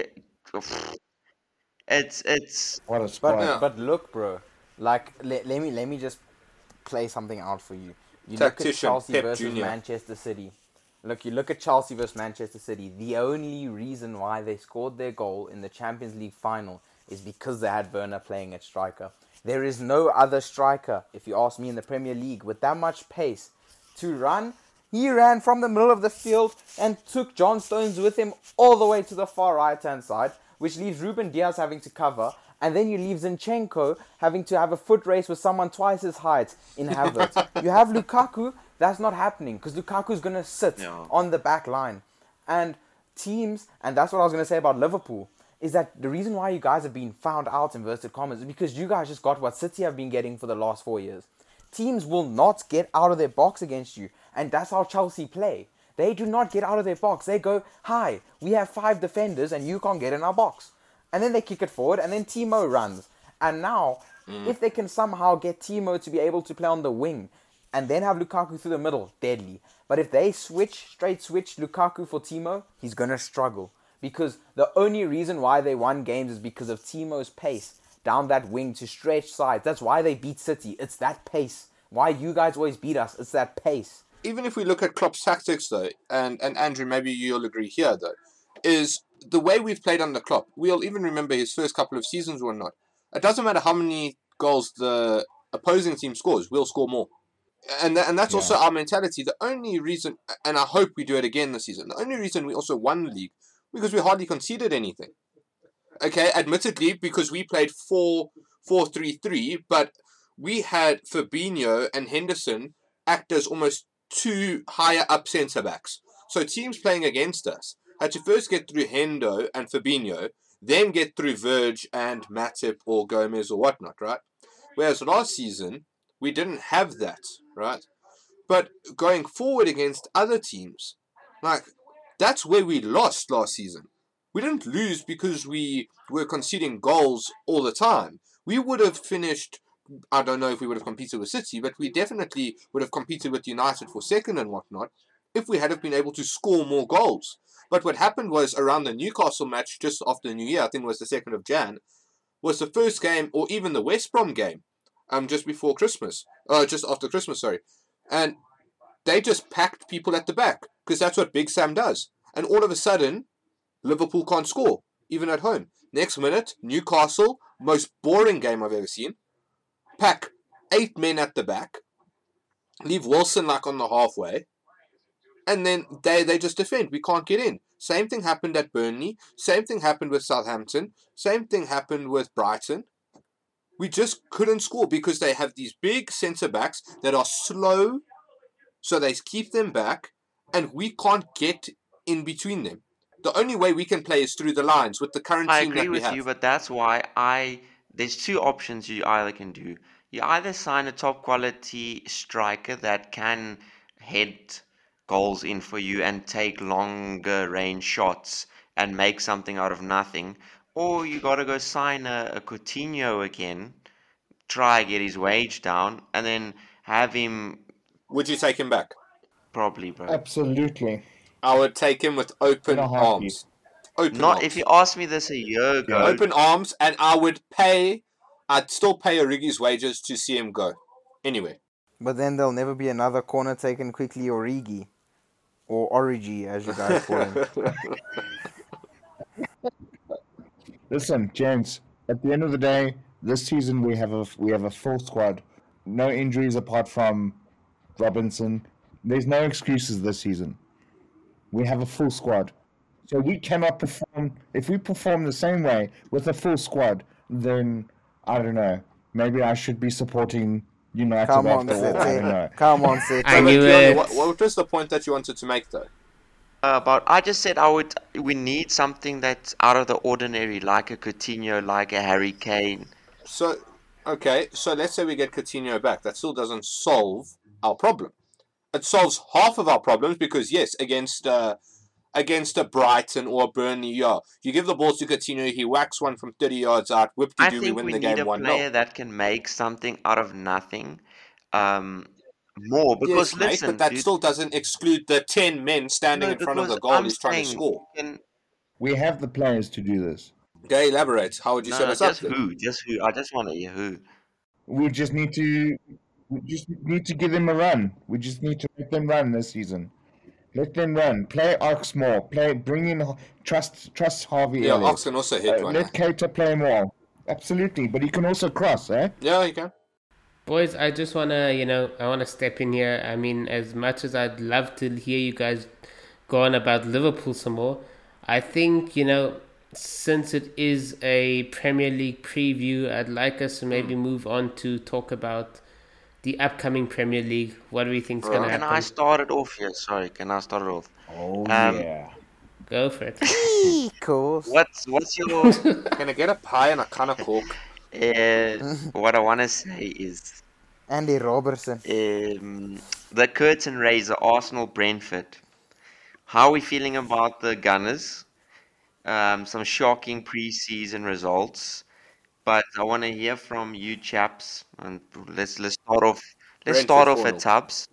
it's What a squad. But look, bro. Like, let me just play something out for you. You Tactician, look at Chelsea Pep versus Jr. Manchester City. You look at Chelsea versus Manchester City. The only reason why they scored their goal in the Champions League final is because they had Werner playing at striker. There is no other striker, if you ask me, in the Premier League with that much pace to run. He ran from the middle of the field and took John Stones with him all the way to the far right-hand side, which leaves Ruben Diaz having to cover. And then you leave Zinchenko having to have a foot race with someone twice his height in Havertz. You have Lukaku, that's not happening because Lukaku's going to sit on the back line. And teams, and that's what I was going to say about Liverpool, is that the reason why you guys have been found out, inverted commas, is because you guys just got what City have been getting for the last 4 years. Teams will not get out of their box against you. And that's how Chelsea play. They do not get out of their box. They go, hi, we have 5 defenders and you can't get in our box. And then they kick it forward and then Timo runs. And now, if they can somehow get Timo to be able to play on the wing and then have Lukaku through the middle, deadly. But if they straight switch Lukaku for Timo, he's going to struggle. Because the only reason why they won games is because of Timo's pace down that wing to stretch sides. That's why they beat City. It's that pace. Why you guys always beat us, it's that pace. Even if we look at Klopp's tactics, though, and Andrew, maybe you'll agree here, though, is the way we've played under Klopp. We'll even remember his first couple of seasons or not. It doesn't matter how many goals the opposing team scores, we'll score more. And that's also our mentality. The only reason, and I hope we do it again this season, the only reason we also won the league, because we hardly conceded anything. Okay, admittedly, because we played 4-4-3-3, but we had Fabinho and Henderson act as almost 2 higher up centre backs. So teams playing against us had to first get through Hendo and Fabinho, then get through Verge and Matip or Gomez or whatnot, right? Whereas last season, we didn't have that, right? But going forward against other teams, like, that's where we lost last season. We didn't lose because we were conceding goals all the time. We would have finished, I don't know if we would have competed with City, but we definitely would have competed with United for second and whatnot if we had have been able to score more goals. But what happened was around the Newcastle match just after the New Year, I think it was the 2nd of Jan, was the first game, or even the West Brom game, just before Christmas, just after Christmas, sorry, and they just packed people at the back because that's what Big Sam does. And all of a sudden, Liverpool can't score, even at home. Next minute, Newcastle, most boring game I've ever seen, pack 8 men at the back, leave Wilson like on the halfway, and then they just defend. We can't get in. Same thing happened at Burnley. Same thing happened with Southampton. Same thing happened with Brighton. We just couldn't score because they have these big centre-backs that are slow, so they keep them back, and we can't get in between them. The only way we can play is through the lines with the current I team agree that we with have. you, but that's why there's two options you either can do. You either sign a top quality striker that can head goals in for you and take longer range shots and make something out of nothing, or you got to go sign a Coutinho again, try get his wage down, and then have him Would you take him back? probably, bro. Absolutely. I would take him with open In a heartbeat. arms. Open Not arms. if you asked me this a year ago. Open arms, and I'd still pay Origi's wages to see him go. Anyway. But then there'll never be another corner taken quickly, Origi. Or Origi, as you guys call him. Listen, gents. At the end of the day, this season we have a full squad. No injuries apart from Robinson. There's no excuses this season. We have a full squad. So we cannot perform. If we perform the same way with a full squad, then I don't know. Maybe I should be supporting United Come on, after all. I don't know. Come on, Seth. I But knew Keanu, it. what was the point that you wanted to make, though? But I just said we need something that's out of the ordinary, like a Coutinho, like a Harry Kane. So let's say we get Coutinho back. That still doesn't solve our problem. It solves half of our problems because, yes, against a Brighton or a Burnley, you give the balls to Coutinho, he whacks one from 30 yards out, I whip-de-doo, we think win we the need game a 1-0. player that can make something out of nothing. More because Yes, mate, listen, but that dude, still doesn't exclude the 10 men standing no, in front of because the goal I'm who's trying to saying score. We have the players to do this. Okay, elaborate. How would you set no, us up just then? who, just who. I just want to hear who. We just need to give them a run. We just need to let them run this season. Let them run. Play Ox more. Bring in trust Harvey Yeah, Elliott. Ox can also hit one. Let Keita play more. Absolutely, but he can also cross, eh? Yeah, you can. Boys, I just want to, I want to step in here. I mean, as much as I'd love to hear you guys go on about Liverpool some more, I think, since it is a Premier League preview, I'd like us to maybe move on to talk about the upcoming Premier League. What do we think is going to Can happen? I start it off here? Sorry, can I start it off? Oh yeah. Go for it. Of course. What's your Can I get a pie and a can of Coke? what I want to say is Andy Robertson. the curtain raiser, Arsenal Brentford. How are we feeling about the Gunners? Some shocking pre-season results, but I want to hear from you chaps. And let's start off. Let's start off at 4-0. Tubbs.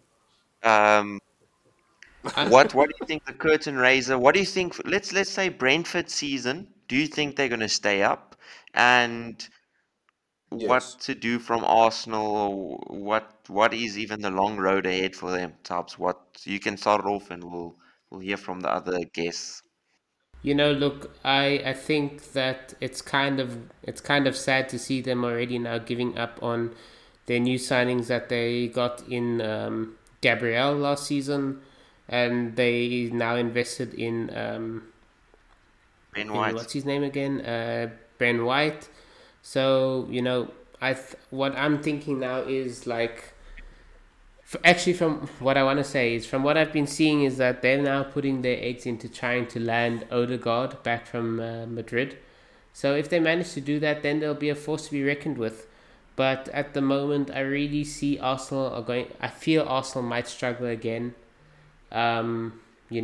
What do you think the curtain raiser? What do you think? Let's say Brentford season. Do you think they're going to stay up? And what Yes. to do from Arsenal? What is even the long road ahead for them, Tubbs? What you can start it off, and we'll hear from the other guests. Look, I think that it's kind of sad to see them already now giving up on their new signings that they got in Gabriel last season, and they now invested in Ben in- White. what's his name again? Ben White. So what I'm thinking now is like, actually, from what I want to say is, from what I've been seeing, is that they're now putting their eggs into trying to land Odegaard back from Madrid. So if they manage to do that, then they'll be a force to be reckoned with. But at the moment, I really see Arsenal are going. I feel Arsenal might struggle again. From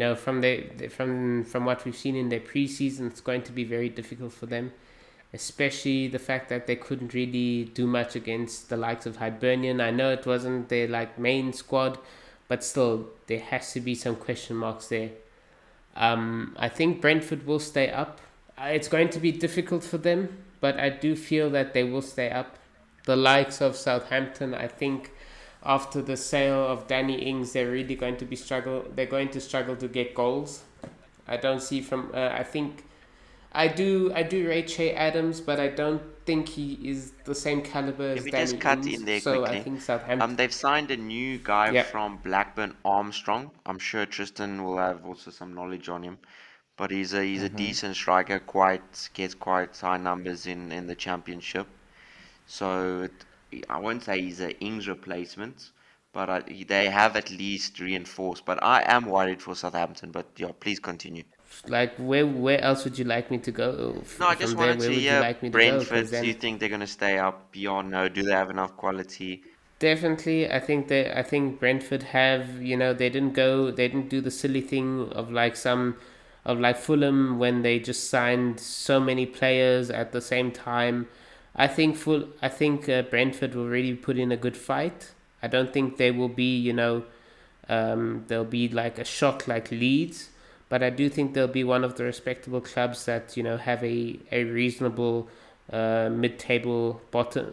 what we've seen in their preseason, it's going to be very difficult for them, especially the fact that they couldn't really do much against the likes of Hibernian. I know it wasn't their main squad, but still there has to be some question marks there. I think Brentford will stay up. it's going to be difficult for them, but I do feel that they will stay up. The likes of Southampton, I think, after the sale of Danny Ings, they're really going to be struggle. They're going to struggle to get goals. I don't see from. I think I do rate Che Adams, but I don't think he is the same caliber as If we Danny just cut Ings. in there So I quickly, think Southampton. they've signed a new guy Yeah. from Blackburn, Armstrong. I'm sure Tristan will have also some knowledge on him, but he's a decent striker. Gets quite high numbers in the championship. So I won't say he's an Ings replacement, but they have at least reinforced. But I am worried for Southampton. But yeah, please continue. Like where else would you like me to go? No, I just From there, wanted where to would you hear like me to go? 'Cause Brentford. Do you then think they're going to stay up? Yeah or no? Do they have enough quality? definitely, I think Brentford have, they didn't do the silly thing of like Fulham when they just signed so many players at the same time. I think Brentford will really put in a good fight. I don't think they will be, they'll be like a shock like Leeds, but I do think they'll be one of the respectable clubs that have a reasonable mid-table bottom,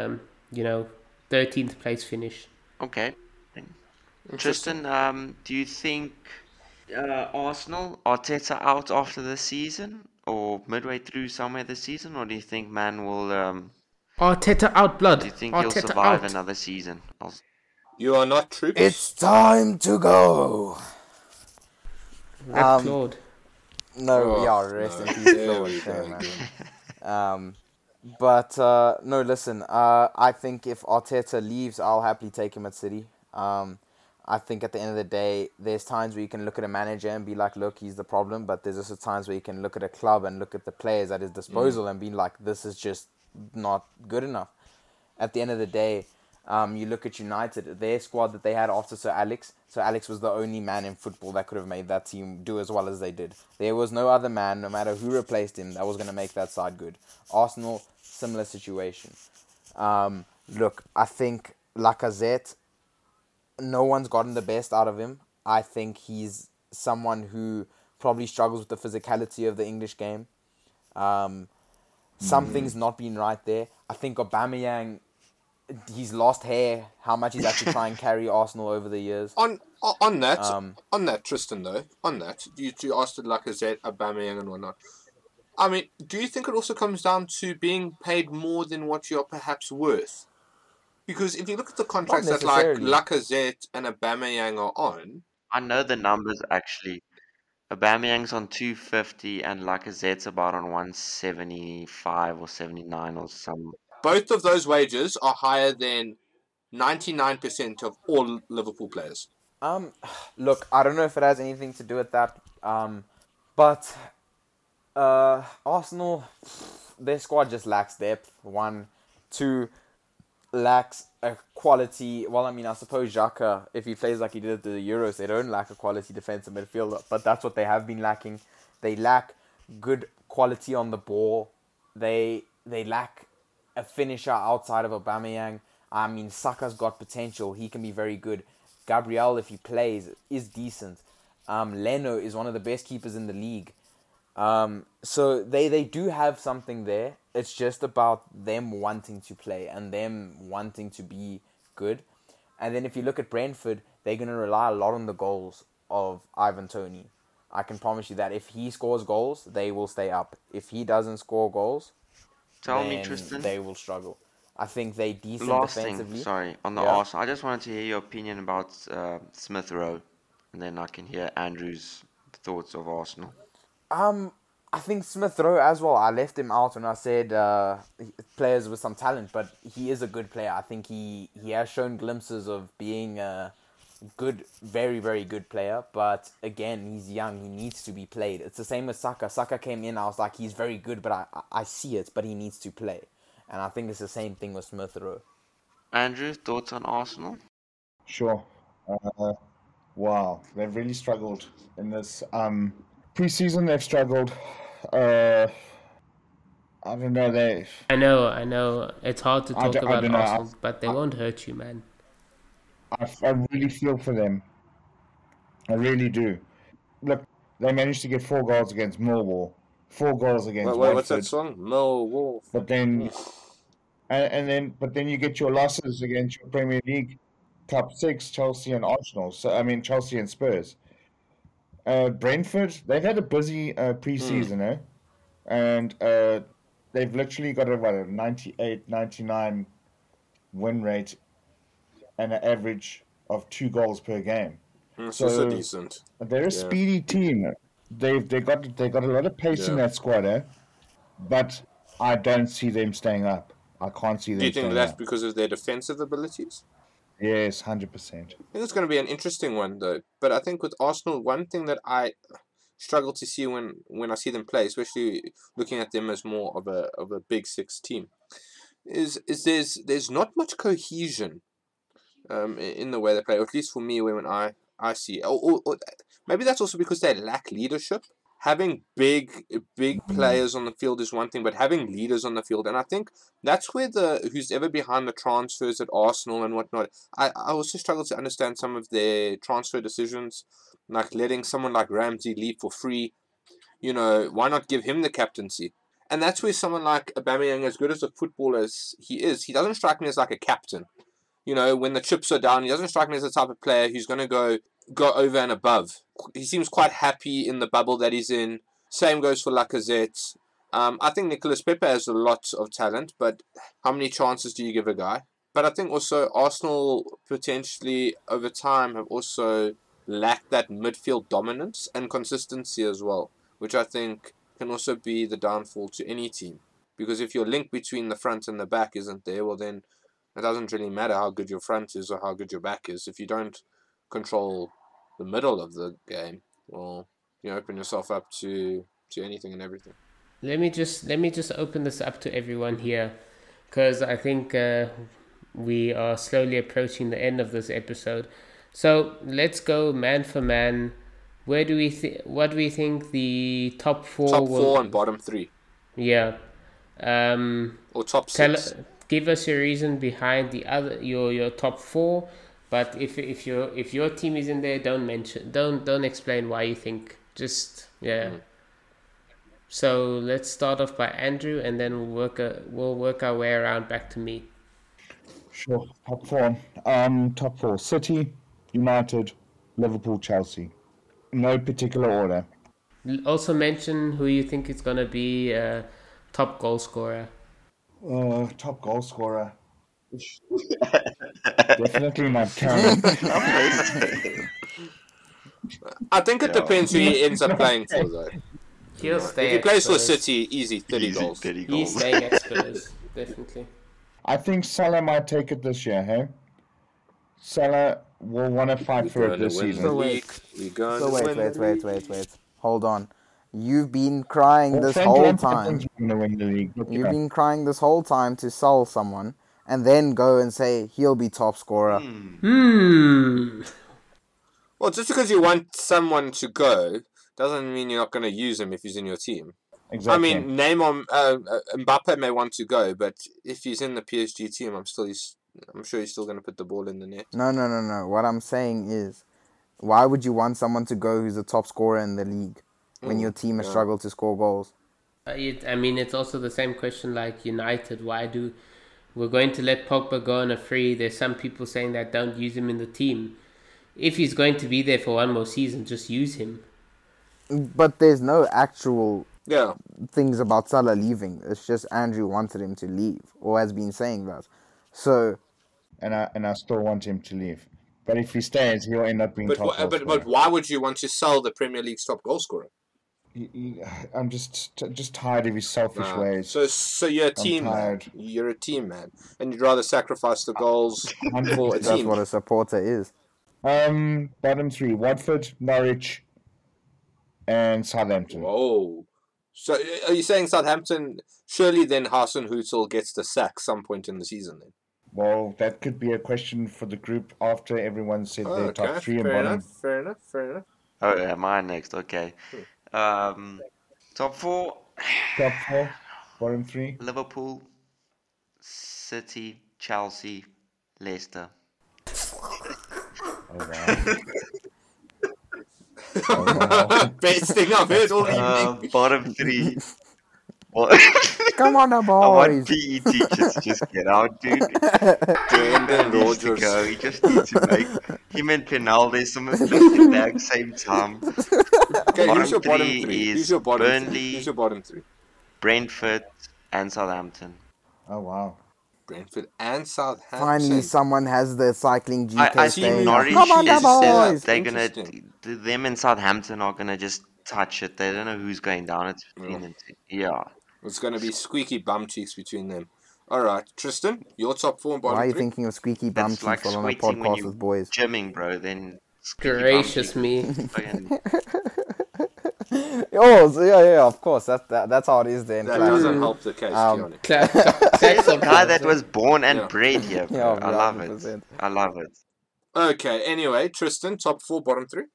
13th place finish. Okay. Interesting. Tristan, do you think Arsenal, Arteta out after the season or midway through somewhere this season, or do you think man will Arteta out, blood. do you think he'll Arteta survive out. another season? You are not troops. It's time to go. That Claude. No, Oh, yeah, rest in no. peace, There Claude. we Shame, go man. But no, listen. I think if Arteta leaves, I'll happily take him at City. I think at the end of the day, there's times where you can look at a manager and be like, look, he's the problem. But there's also times where you can look at a club and look at the players at his disposal and be like, this is just not good enough. At the end of the day, you look at United, their squad that they had after Sir Alex. Sir Alex was the only man in football that could have made that team do as well as they did. There was no other man, no matter who replaced him, that was going to make that side good. Arsenal, similar situation. Look, I think Lacazette, no one's gotten the best out of him. I think he's someone who probably struggles with the physicality of the English game. Something's not been right there. I think Aubameyang, he's lost hair, how much he's actually trying to carry Arsenal over the years. On that, Tristan, though, on that, you asked Lacazette, Aubameyang and whatnot. I mean, do you think it also comes down to being paid more than what you're perhaps worth? Because if you look at the contracts that like necessarily. Lacazette and Aubameyang are on, I know the numbers actually. Aubameyang's on 250 and Lacazette's about on 175 or 79 or some. both of those wages are higher than 99% of all Liverpool players. Look, I don't know if it has anything to do with that, but Arsenal, their squad just lacks depth. 1, 2, lacks a quality. Well, I mean, I suppose Xhaka, if he plays like he did at the Euros, they don't lack a quality defensive midfielder, but that's what they have been lacking. They lack good quality on the ball. They lack a finisher outside of Aubameyang. I mean, Saka's got potential. He can be very good. Gabriel, if he plays, is decent. Leno is one of the best keepers in the league. So they do have something there. It's just about them wanting to play and them wanting to be good. And then if you look at Brentford, they're going to rely a lot on the goals of Ivan Toney. I can promise you that if he scores goals, they will stay up. If he doesn't score goals, Tell me, then Tristan. they will struggle. I think they decent Last defensively. thing, sorry, on the Yeah. Arsenal. I just wanted to hear your opinion about Smith Rowe, and then I can hear Andrew's thoughts of Arsenal. I think Smith Rowe as well. I left him out when I said players with some talent, but he is a good player. I think he has shown glimpses of being a good, very, very good player. But again, he's young. He needs to be played. It's the same with Saka. Saka came in. I was like, he's very good, but I see it, but he needs to play. And I think it's the same thing with Smith Rowe. Andrew, thoughts on Arsenal? Sure. Wow, they've really struggled in this pre-season. They've struggled. I don't know. I know. It's hard to talk I about don't know. Arsenal, but they won't hurt you, man. I really feel for them. I really do. Look, they managed to get 4 goals against Millwall. 4 goals against What's that Watford. song? Millwall. But then, but then you get your losses against your Premier League top 6, Chelsea and Arsenal. So I mean Chelsea and Spurs. Brentford, they've had a busy pre-season, and they've literally got a 98, 99 win rate and an average of 2 goals per game. It's So also decent. they're a Yeah. speedy team. They got a lot of pace in Yeah. that squad, but I don't see them staying up. I can't see them Do you think staying that's up. because of their defensive abilities? Yes, 100%. I think it's going to be an interesting one, though. But I think with Arsenal, one thing that I struggle to see when I see them play, especially looking at them as more of a big 6 team, is there's not much cohesion in the way they play, or at least for me when I see. Or maybe that's also because they lack leadership. Having big players on the field is one thing, but having leaders on the field, and I think that's where who's ever behind the transfers at Arsenal and whatnot. I also struggle to understand some of their transfer decisions, like letting someone like Ramsey leave for free. Why not give him the captaincy? And that's where someone like Aubameyang, as good as a footballer as he is, he doesn't strike me as like a captain. When the chips are down, he doesn't strike me as the type of player who's going to go over and above. He seems quite happy in the bubble that he's in. Same goes for Lacazette. I think Nicolas Pepe has a lot of talent, but how many chances do you give a guy? But I think also Arsenal potentially over time have also lacked that midfield dominance and consistency as well, which I think can also be the downfall to any team. Because if your link between the front and the back isn't there, well then it doesn't really matter how good your front is or how good your back is. If you don't control the middle of the game, well, you open yourself up to anything and everything. Let me just open this up to everyone here, because I think we are slowly approaching the end of this episode. So let's go man for man. What do we think the top 4 Top 4 and bottom 3. Yeah. Or top 6. Give us your reason behind the other your top 4. But if your team is in there, don't explain why you think. Just So let's start off by Andrew, and then we'll work our way around back to me. Sure. Top 4. Top 4. City, United, Liverpool, Chelsea. No particular order. Also mention who you think is gonna be top goal scorer. Top goal scorer. Definitely not Karen. I think it depends who he ends up playing for, though. He'll stay. If he at plays for Spurs. City, easy 30 goals. 30 He's goals. staying at Spurs, definitely. I think Salah might take it this year, hey? Salah will want to fight for it this season. So wait. Hold on. You've been crying Well, this Frank whole Lampard time. thinks he's gonna win the league. Look You've it up. been crying this whole time to sell someone, and then go and say he'll be top scorer. Well, just because you want someone to go doesn't mean you're not going to use him if he's in your team. Exactly. I mean, Mbappe may want to go, but if he's in the PSG team, I'm sure he's still going to put the ball in the net. No. What I'm saying is, why would you want someone to go who's the top scorer in the league when your team has struggled to score goals? It's also the same question like United. We're going to let Pogba go on a free? There's some people saying that don't use him in the team. If he's going to be there for one more season, just use him. But there's no actual Yeah. things about Salah leaving. It's just Andrew wanted him to leave, or has been saying that. So, and I still want him to leave. But if he stays, he'll end up being top goal scorer. But why would you want to sell the Premier League's top goal scorer? I'm just tired of his selfish ways. So you're a team man. tired. You're a team man, and you'd rather sacrifice the goals for a that's team. what a supporter is. Bottom 3: Watford, Norwich, and Southampton. Whoa. So are you saying Southampton? Surely then Hasenhüttl gets the sack some point in the season then. Well, that could be a question for the group after everyone said their top 3 and bottom. Fair enough. Oh, yeah, mine next. Okay. Top 4: Top 4, bottom 3. Liverpool, City, Chelsea, Leicester. Oh wow. wow. Best thing I've heard all evening. Bottom three. Well, Come on now, I want boys. PE teachers to just get out, dude. Brendan Needs to Rodgers. go. He just needs to make him and Penalty some of the bag same time. Okay, Bottom who's your bottom three three? is Who's your bottom Burnley. three? Who's your bottom three? Brentford and Southampton. Oh wow. Brentford and Southampton. Finally, someone has the cycling GK I see staying. Norwich Come on now, is boys. they're gonna Interesting. them and Southampton are gonna just touch it. They don't know who's going down. It's between them two. Yeah. It's going to be squeaky bum cheeks between them. All right, Tristan, your top four and bottom Why are you three. thinking of squeaky bum That's cheeks like while on a squeezing when podcast you with boys? gymming, bro. Then squeaky bum Gracious cheeks. me. Fucking- Oh, so yeah, of course. That's how it is then. That Claire. doesn't help the case, to be honest. Class of guy that was born and Yeah. bred here, bro. Yeah, I love it. 100%. I love it. Okay, anyway, Tristan, top four, bottom three.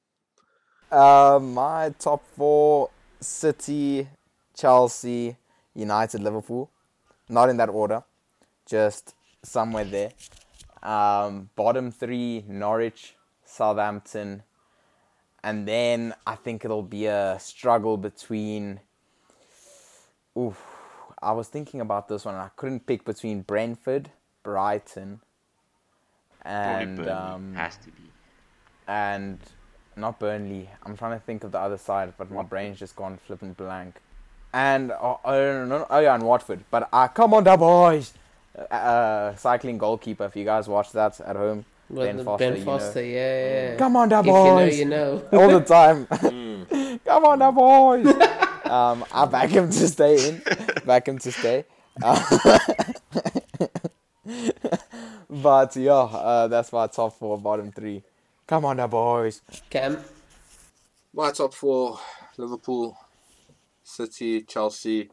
My top four: City, Chelsea, United, Liverpool. Not in that order, just somewhere there. Bottom three: Norwich, Southampton, and then I think it'll be a struggle between. Oof, I was thinking about this one. And I couldn't pick between Brentford, Brighton, Probably and Burnley. Has to be. and not Burnley. I'm trying to think of the other side, but my brain's just gone flipping blank. And and Watford. But come on, da boys. Cycling goalkeeper. If you guys watch that at home, Ben Foster. yeah. Come on, da If boys. you know, All the time. Mm. Come on, da boys. I back him to stay in. Back him to stay. But yeah, that's my top four, bottom three. Come on, da boys. Cam. My top four: Liverpool, City, Chelsea.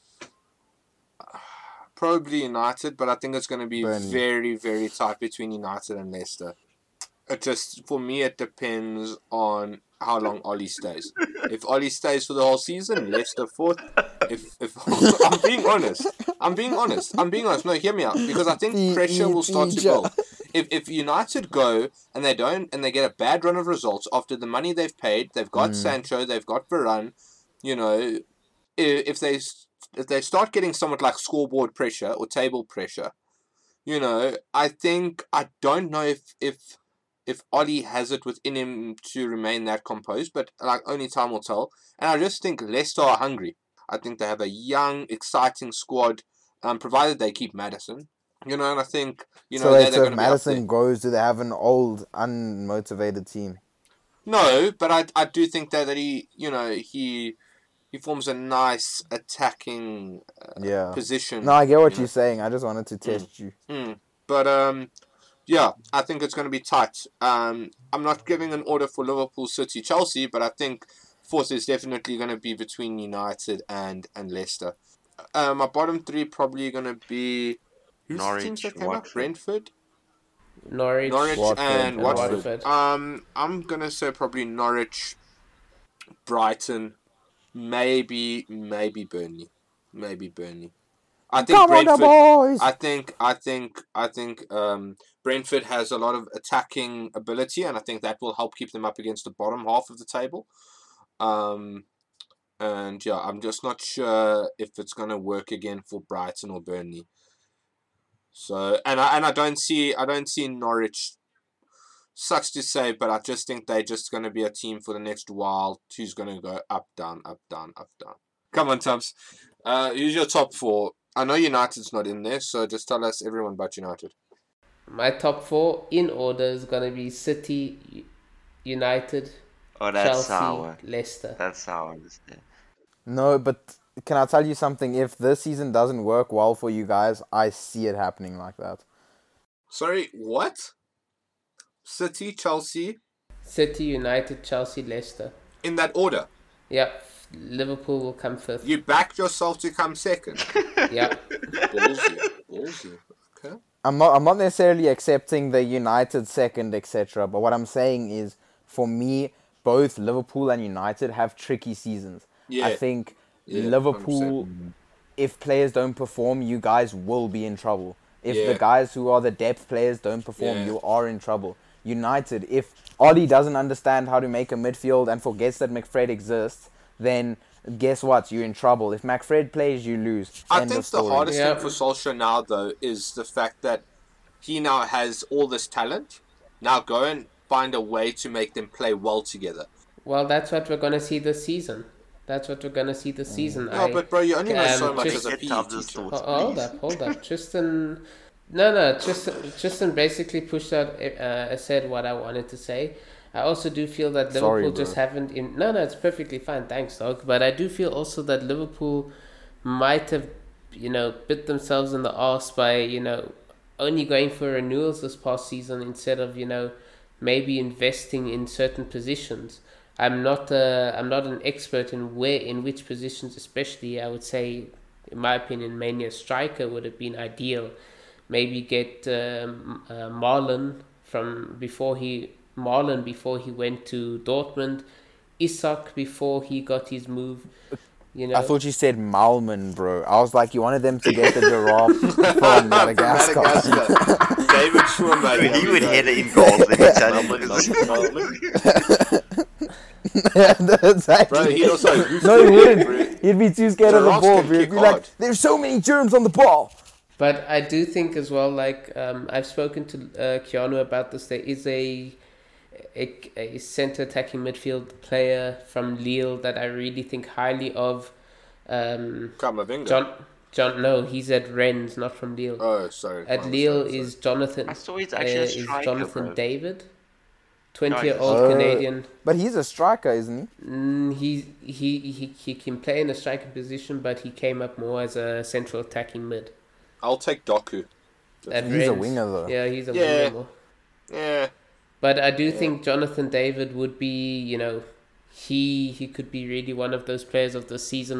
Probably United, but I think it's going to be Burnley. very, very tight between United and Leicester. It just, for me, it depends on how long Ollie stays. If Ollie stays for the whole season, Leicester fourth. If I'm being honest. No, hear me out, because I think pressure will start to build. If United go and they get a bad run of results after the money they've paid, they've got Sancho, they've got Varane, you know, if they start getting somewhat like scoreboard pressure or table pressure, you know, I don't know if Ollie has it within him to remain that composed, but like only time will tell. And I just think Leicester are hungry. I think they have a young, exciting squad, provided they keep Maddison. You know, and I think, you know, So they're if going to be up Madison there. goes, do they have an old, unmotivated team? No, but I do think that he, you know, he forms a nice attacking Yeah. position. No, I get what you know. you're saying. I just wanted to test you. But yeah, I think it's going to be tight. I'm not giving an order for Liverpool, City, Chelsea, but I think fourth is definitely going to be between United and Leicester. My bottom three probably going to be who's the teams that Norwich, came up? Watford. Brentford, Norwich. Watford, and and Watford. Watford. I'm gonna say probably Norwich, Brighton, maybe Burnley. I think Come on, the Brentford. boys! I think Brentford has a lot of attacking ability, and I think that will help keep them up against the bottom half of the table. And yeah, I'm just not sure if it's gonna work again for Brighton or Burnley. So I don't see Norwich. Sucks to say, but I just think they're just gonna be a team for the next while who's gonna go up, down, up, down, up, down. Come on, Tubbs. Who's your top four? I know United's not in there, so just tell us everyone but United. My top four in order is gonna be City, United, Oh, that's Chelsea, sour. Leicester. That's sour. This day. No, but can I tell you something? If this season doesn't work well for you guys, I see it happening like that. Sorry, what? City, Chelsea, City, United, Chelsea, Leicester. in that order. Yep. Liverpool will come fifth. You backed yourself to come second. Yep. Ballsy. Okay. I'm not necessarily accepting the United second, etc. But what I'm saying is, for me, both Liverpool and United have tricky seasons. Yeah. I think Yeah, Liverpool, 100%. if players don't perform, you guys will be in trouble. If Yeah. the guys who are the depth players don't perform, Yeah. you are in trouble. United. If Ollie doesn't understand how to make a midfield and forgets that McFred exists, then guess what? You're in trouble. If McFred plays, you lose. I End think of the story. hardest Yeah. thing for Solskjaer now, though, is the fact that he now has all this talent. Now go and find a way to make them play well together. Well, that's what we're gonna see this season. That's what we're gonna see this season. No, but bro, you only know so much just- as a Get PE Tubbs' teacher. thoughts, Hold please. hold up. Tristan. No. Tristan basically pushed out. Said what I wanted to say. I also do feel that Liverpool Sorry, bro. just haven't. No, it's perfectly fine. Thanks, dog. But I do feel also that Liverpool might have, bit themselves in the arse by, only going for renewals this past season instead of, maybe investing in certain positions. I'm not an expert in which positions, especially. I would say, in my opinion, mainly a striker would have been ideal. Maybe get Marlon before he went to Dortmund, Isak before he got his move. I thought you said Malman, bro. I was like, you wanted them to get the giraffe from Madagascar. David Schwimmer. He would head it in goals, let me tell you. Exactly. Bro, he'd also No, he wouldn't. He'd be too scared of the Giraffes ball, can bro. He'd kick be like, hard. there's so many germs on the ball. But I do think as well, like I've spoken to Keanu about this. There is a centre attacking midfield player from Lille that I really think highly of. Kamavinga. John. No, he's at Rennes, not from Lille. Oh, sorry. At I'm Lille sorry. is Jonathan. I saw he's actually a striker, Jonathan bro. David, No, 20-year-old he's- Canadian. But he's a striker, isn't he? He can play in a striker position, but he came up more as a central attacking mid. I'll take Doku. At He's a Rennes. winger, though. Yeah, he's a Yeah. winger more. Yeah. But I do think Jonathan David would be, he could be really one of those players of the season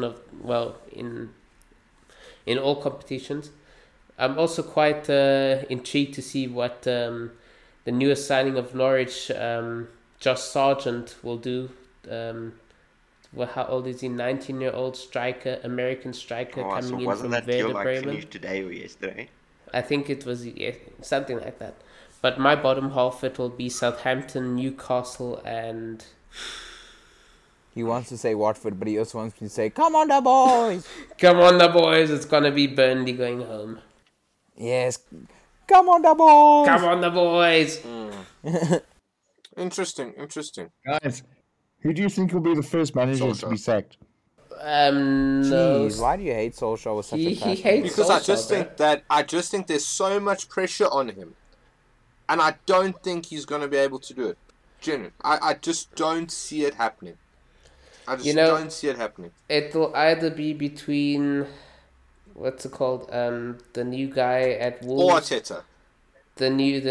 in all competitions. I'm also quite intrigued to see what the newest signing of Norwich, Josh Sargent, will do. How old is he? 19-year-old striker, American striker Oh, so coming in wasn't from that deal Werder like Bremen. finished today or yesterday? I think it was something like that. But my bottom half, it will be Southampton, Newcastle, and He wants to say Watford, but he also wants to say, come on, the boys. come on, the boys! It's gonna be Burnley going home. Yes. Come on, the boys. Come on, the boys! Interesting. Guys, who do you think will be the first manager to Solskjaer. be sacked? No, Jeez, why do you hate Solskjaer with such he a passion? hates Because Solskjaer, I just think there's so much pressure on him, and I don't think he's going to be able to do it. Genuine. I just don't see it happening. I just don't see it happening. It will either be between what's it called? The new guy at Or Wolves, Arteta. the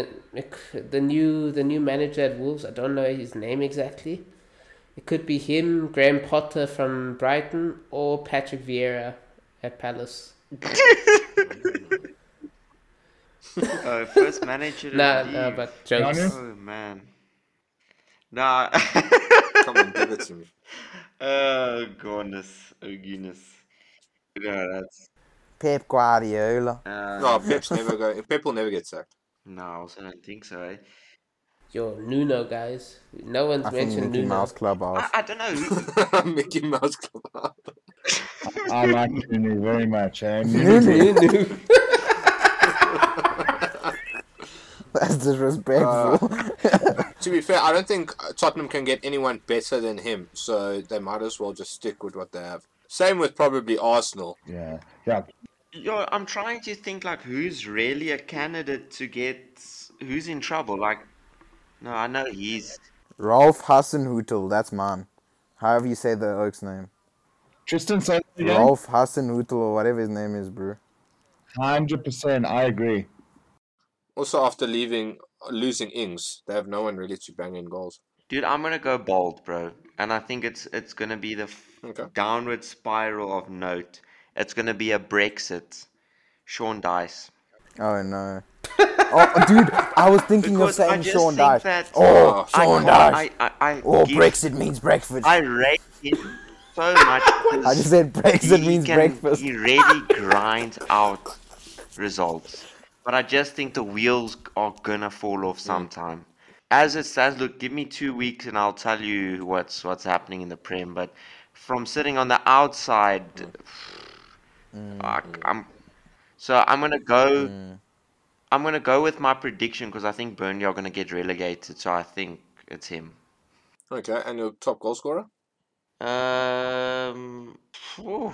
new manager at Wolves. I don't know his name exactly. It could be him, Graham Potter from Brighton, or Patrick Vieira at Palace. First manager to No, leave. but jokes. Keanu? Oh, man. Nah. Come on, give it to me. Oh, goodness. Oh, goodness. No, that's... Pep Guardiola. No, Pep will never get sacked. No, I also don't think so, eh? Yo, Nuno, guys. No one's I think mentioned Mickey Nuno. Mouse Clubhouse. I don't know. Mickey Mouse Club. I like Nuno very much. Eh? Nuno. That's disrespectful. To be fair, I don't think Tottenham can get anyone better than him, so they might as well just stick with what they have. Same with probably Arsenal. Yeah. Yo, I'm trying to think, like, who's really a candidate to get... Who's in trouble? Like, no, I know he's... Rolf Hasenhüttl, that's mine. However you say the oak's name. Tristan, say it again. Rolf Hasenhüttl or whatever his name is, bro. 100%. I agree. Also, after losing Ings, they have no one really to bang in goals. Dude, I'm gonna go bold, bro. And I think it's gonna be the Okay. downward spiral of note. It's gonna be a Brexit. Sean Dice. Oh, no. Oh, dude, I was thinking of Because I saying just Sean think Dyche. that Oh, I Sean can't- Dyche. I Oh, give- Brexit means breakfast. I rate him so much. I just said Brexit means breakfast. He really grinds out results. But I just think the wheels are gonna fall off sometime. as it stands, look, give me 2 weeks and I'll tell you what's happening in the Prem. But from sitting on the outside, I'm so I'm gonna go with my prediction because I think Burnley are gonna get relegated. So I think it's him. Okay, and your top goal scorer? Um, phew,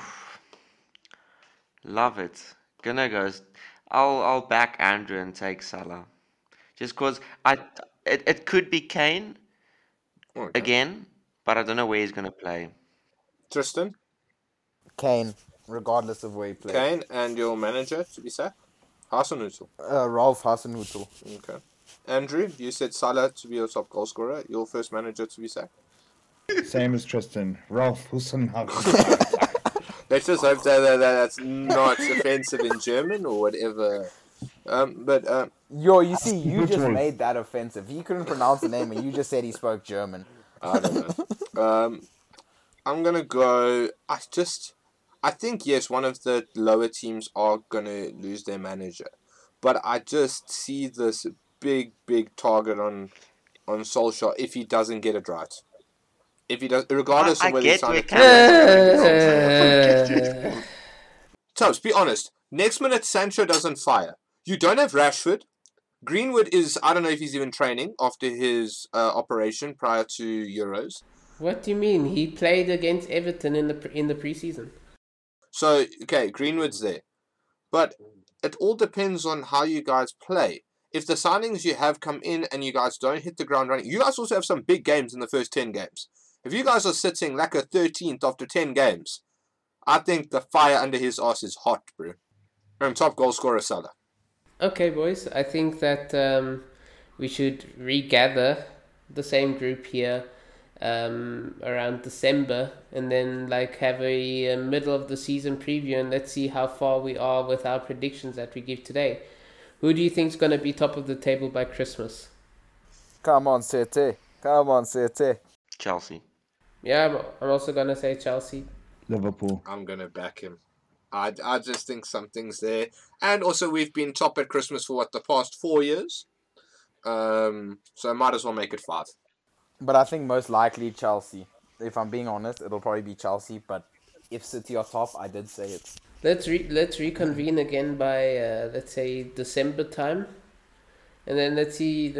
love it. Gonna go. I'll back Andrew and take Salah. Just cause it could be Kane Okay. again, but I don't know where he's gonna play. Tristan, Kane, regardless of where he plays. Kane, and your manager to be sacked? Hasenhuttl. Ralph Hasenhuttl. Okay. Andrew, you said Salah to be your top goal scorer. Your first manager to be sacked. Same as Tristan. Ralph Husenhausen. Let's just hope that that's not offensive in German or whatever. Yo, you see, you just Brutal. made that offensive. He couldn't pronounce the name and you just said he spoke German. I don't know. I'm gonna go. I think yes, one of the lower teams are gonna lose their manager, but I just see this big target on Solskjaer if he doesn't get it right. If he does, regardless I of whether he get where signs. Tubbs, be honest. Next minute, Sancho doesn't fire. You don't have Rashford. Greenwood is, I don't know if he's even training after his operation prior to Euros. What do you mean? He played against Everton in the preseason. So, okay, Greenwood's there. But it all depends on how you guys play. If the signings you have come in and you guys don't hit the ground running, you guys also have some big games in the first 10 games. If you guys are sitting like a 13th after 10 games, I think the fire under his ass is hot, bro. And top goal scorer, Salah. Okay, boys. I think that we should regather the same group here around December, and then like have a middle of the season preview, and let's see how far we are with our predictions that we give today. Who do you think is going to be top of the table by Christmas? Come on, City. Come on, City. Chelsea. Yeah, I'm also going to say Chelsea. Liverpool. I'm going to back him. I just think something's there. And also, we've been top at Christmas for, the past 4 years? So I might as well make it 5. But I think most likely Chelsea. If I'm being honest, it'll probably be Chelsea. But if City are top, I did say it. Let's reconvene again by let's say December time, and then let's see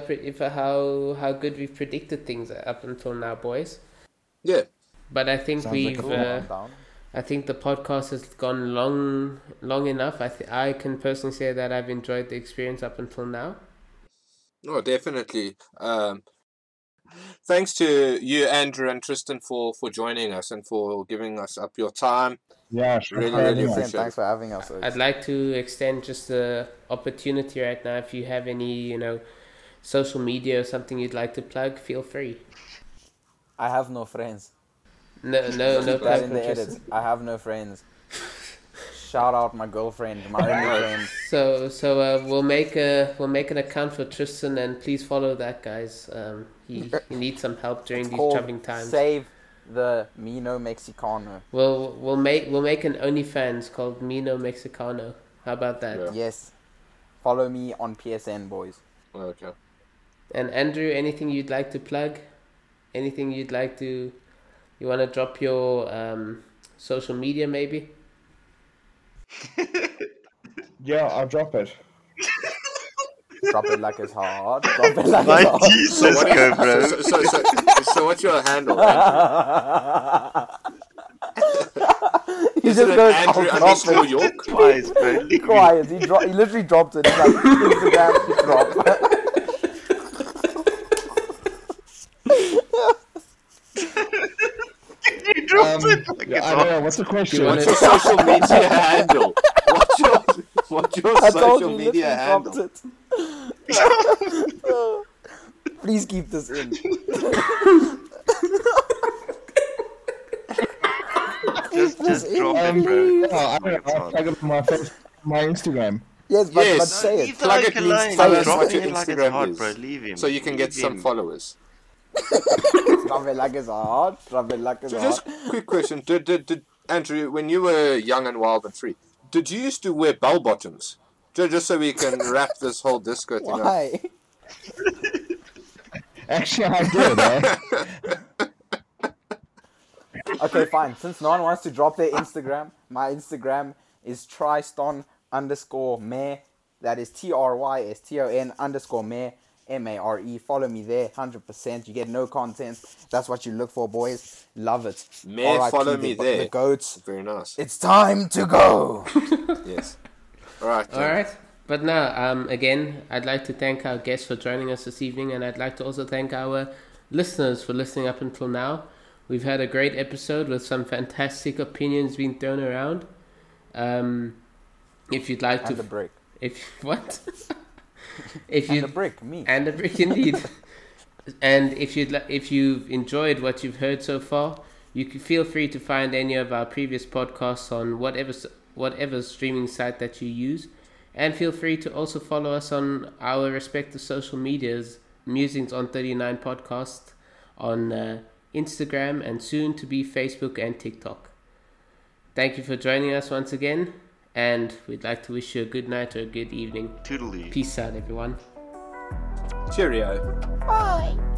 how good we've predicted things up until now, boys. Yeah. But I think Sounds like a Down. I think the podcast has gone long enough. I can personally say that I've enjoyed the experience up until now. Oh, definitely. Thanks to you, Andrew and Tristan, for joining us and for giving us up your time. Yeah, sure. Really, Really, really really. appreciate Thanks for having us. I'd like to extend just the opportunity right now. If you have any, social media or something you'd like to plug, feel free. I have no friends. No Keep that plug in from the Tristan. edit. I have no friends. Shout out my girlfriend, my only friend. So we'll make an account for Tristan, and please follow that, guys. He needs some help during these Called troubling times. Save the Mino Mexicano. We'll make an OnlyFans called Mino Mexicano. How about that? Yeah. Yes. Follow me on PSN, boys. Okay. And Andrew, anything you'd like to plug? Anything you want to drop your social media maybe? Yeah, I'll drop it. Drop it like it's hard. Drop it like My it's hard. Jesus, go, bro. So what's your handle, Andrew? He Is it just an goes Andrew off underscore topic. York? Twice, bro. Leave me. Quiet. He literally dropped it. It's like Instagram drop. You dropped it like Yeah, it's I don't know. What's the question? wanna- What's your social media handle? What's your I told social you, he media literally handle? dropped it. Please keep this in. Just drop it, bro. Yeah, I don't know. I'll plug it on my Instagram. Yes, but Yes. say Leave it. the Plug like it means alone. tell You're us what dropping your it like it's Instagram hot, is. bro. Leave him. So you can get Leave some him. followers. Drop it like it's hard. Drop it like it's So hard. just quick question. Did Andrew, when you were young and wild and free, did you used to wear bell bottoms? Just so we can wrap this whole disco thing up. Why? Actually, I did, eh? Okay, fine. Since no one wants to drop their Instagram, my Instagram is Tryston_Mare. That is TRYSTON_Mare, MARE. Follow me there, 100%. You get no content. That's what you look for, boys. Love it. May RIP follow me there. The goats. Very nice. It's time to go. Yes. All right. All right. But now, again, I'd like to thank our guests for joining us this evening, and I'd like to also thank our listeners for listening up until now. We've had a great episode with some fantastic opinions being thrown around. If you'd like And to, the brick. if what? If And you the brick, me. and the brick indeed. And if you've enjoyed what you've heard so far, you can feel free to find any of our previous podcasts on whatever streaming site that you use, and feel free to also follow us on our respective social medias, Musings on 39 Podcast on Instagram and soon to be Facebook and TikTok. Thank you for joining us once again, and we'd like to wish you a good night or a good evening. Toodaloo. Peace out, everyone. Cheerio. Bye.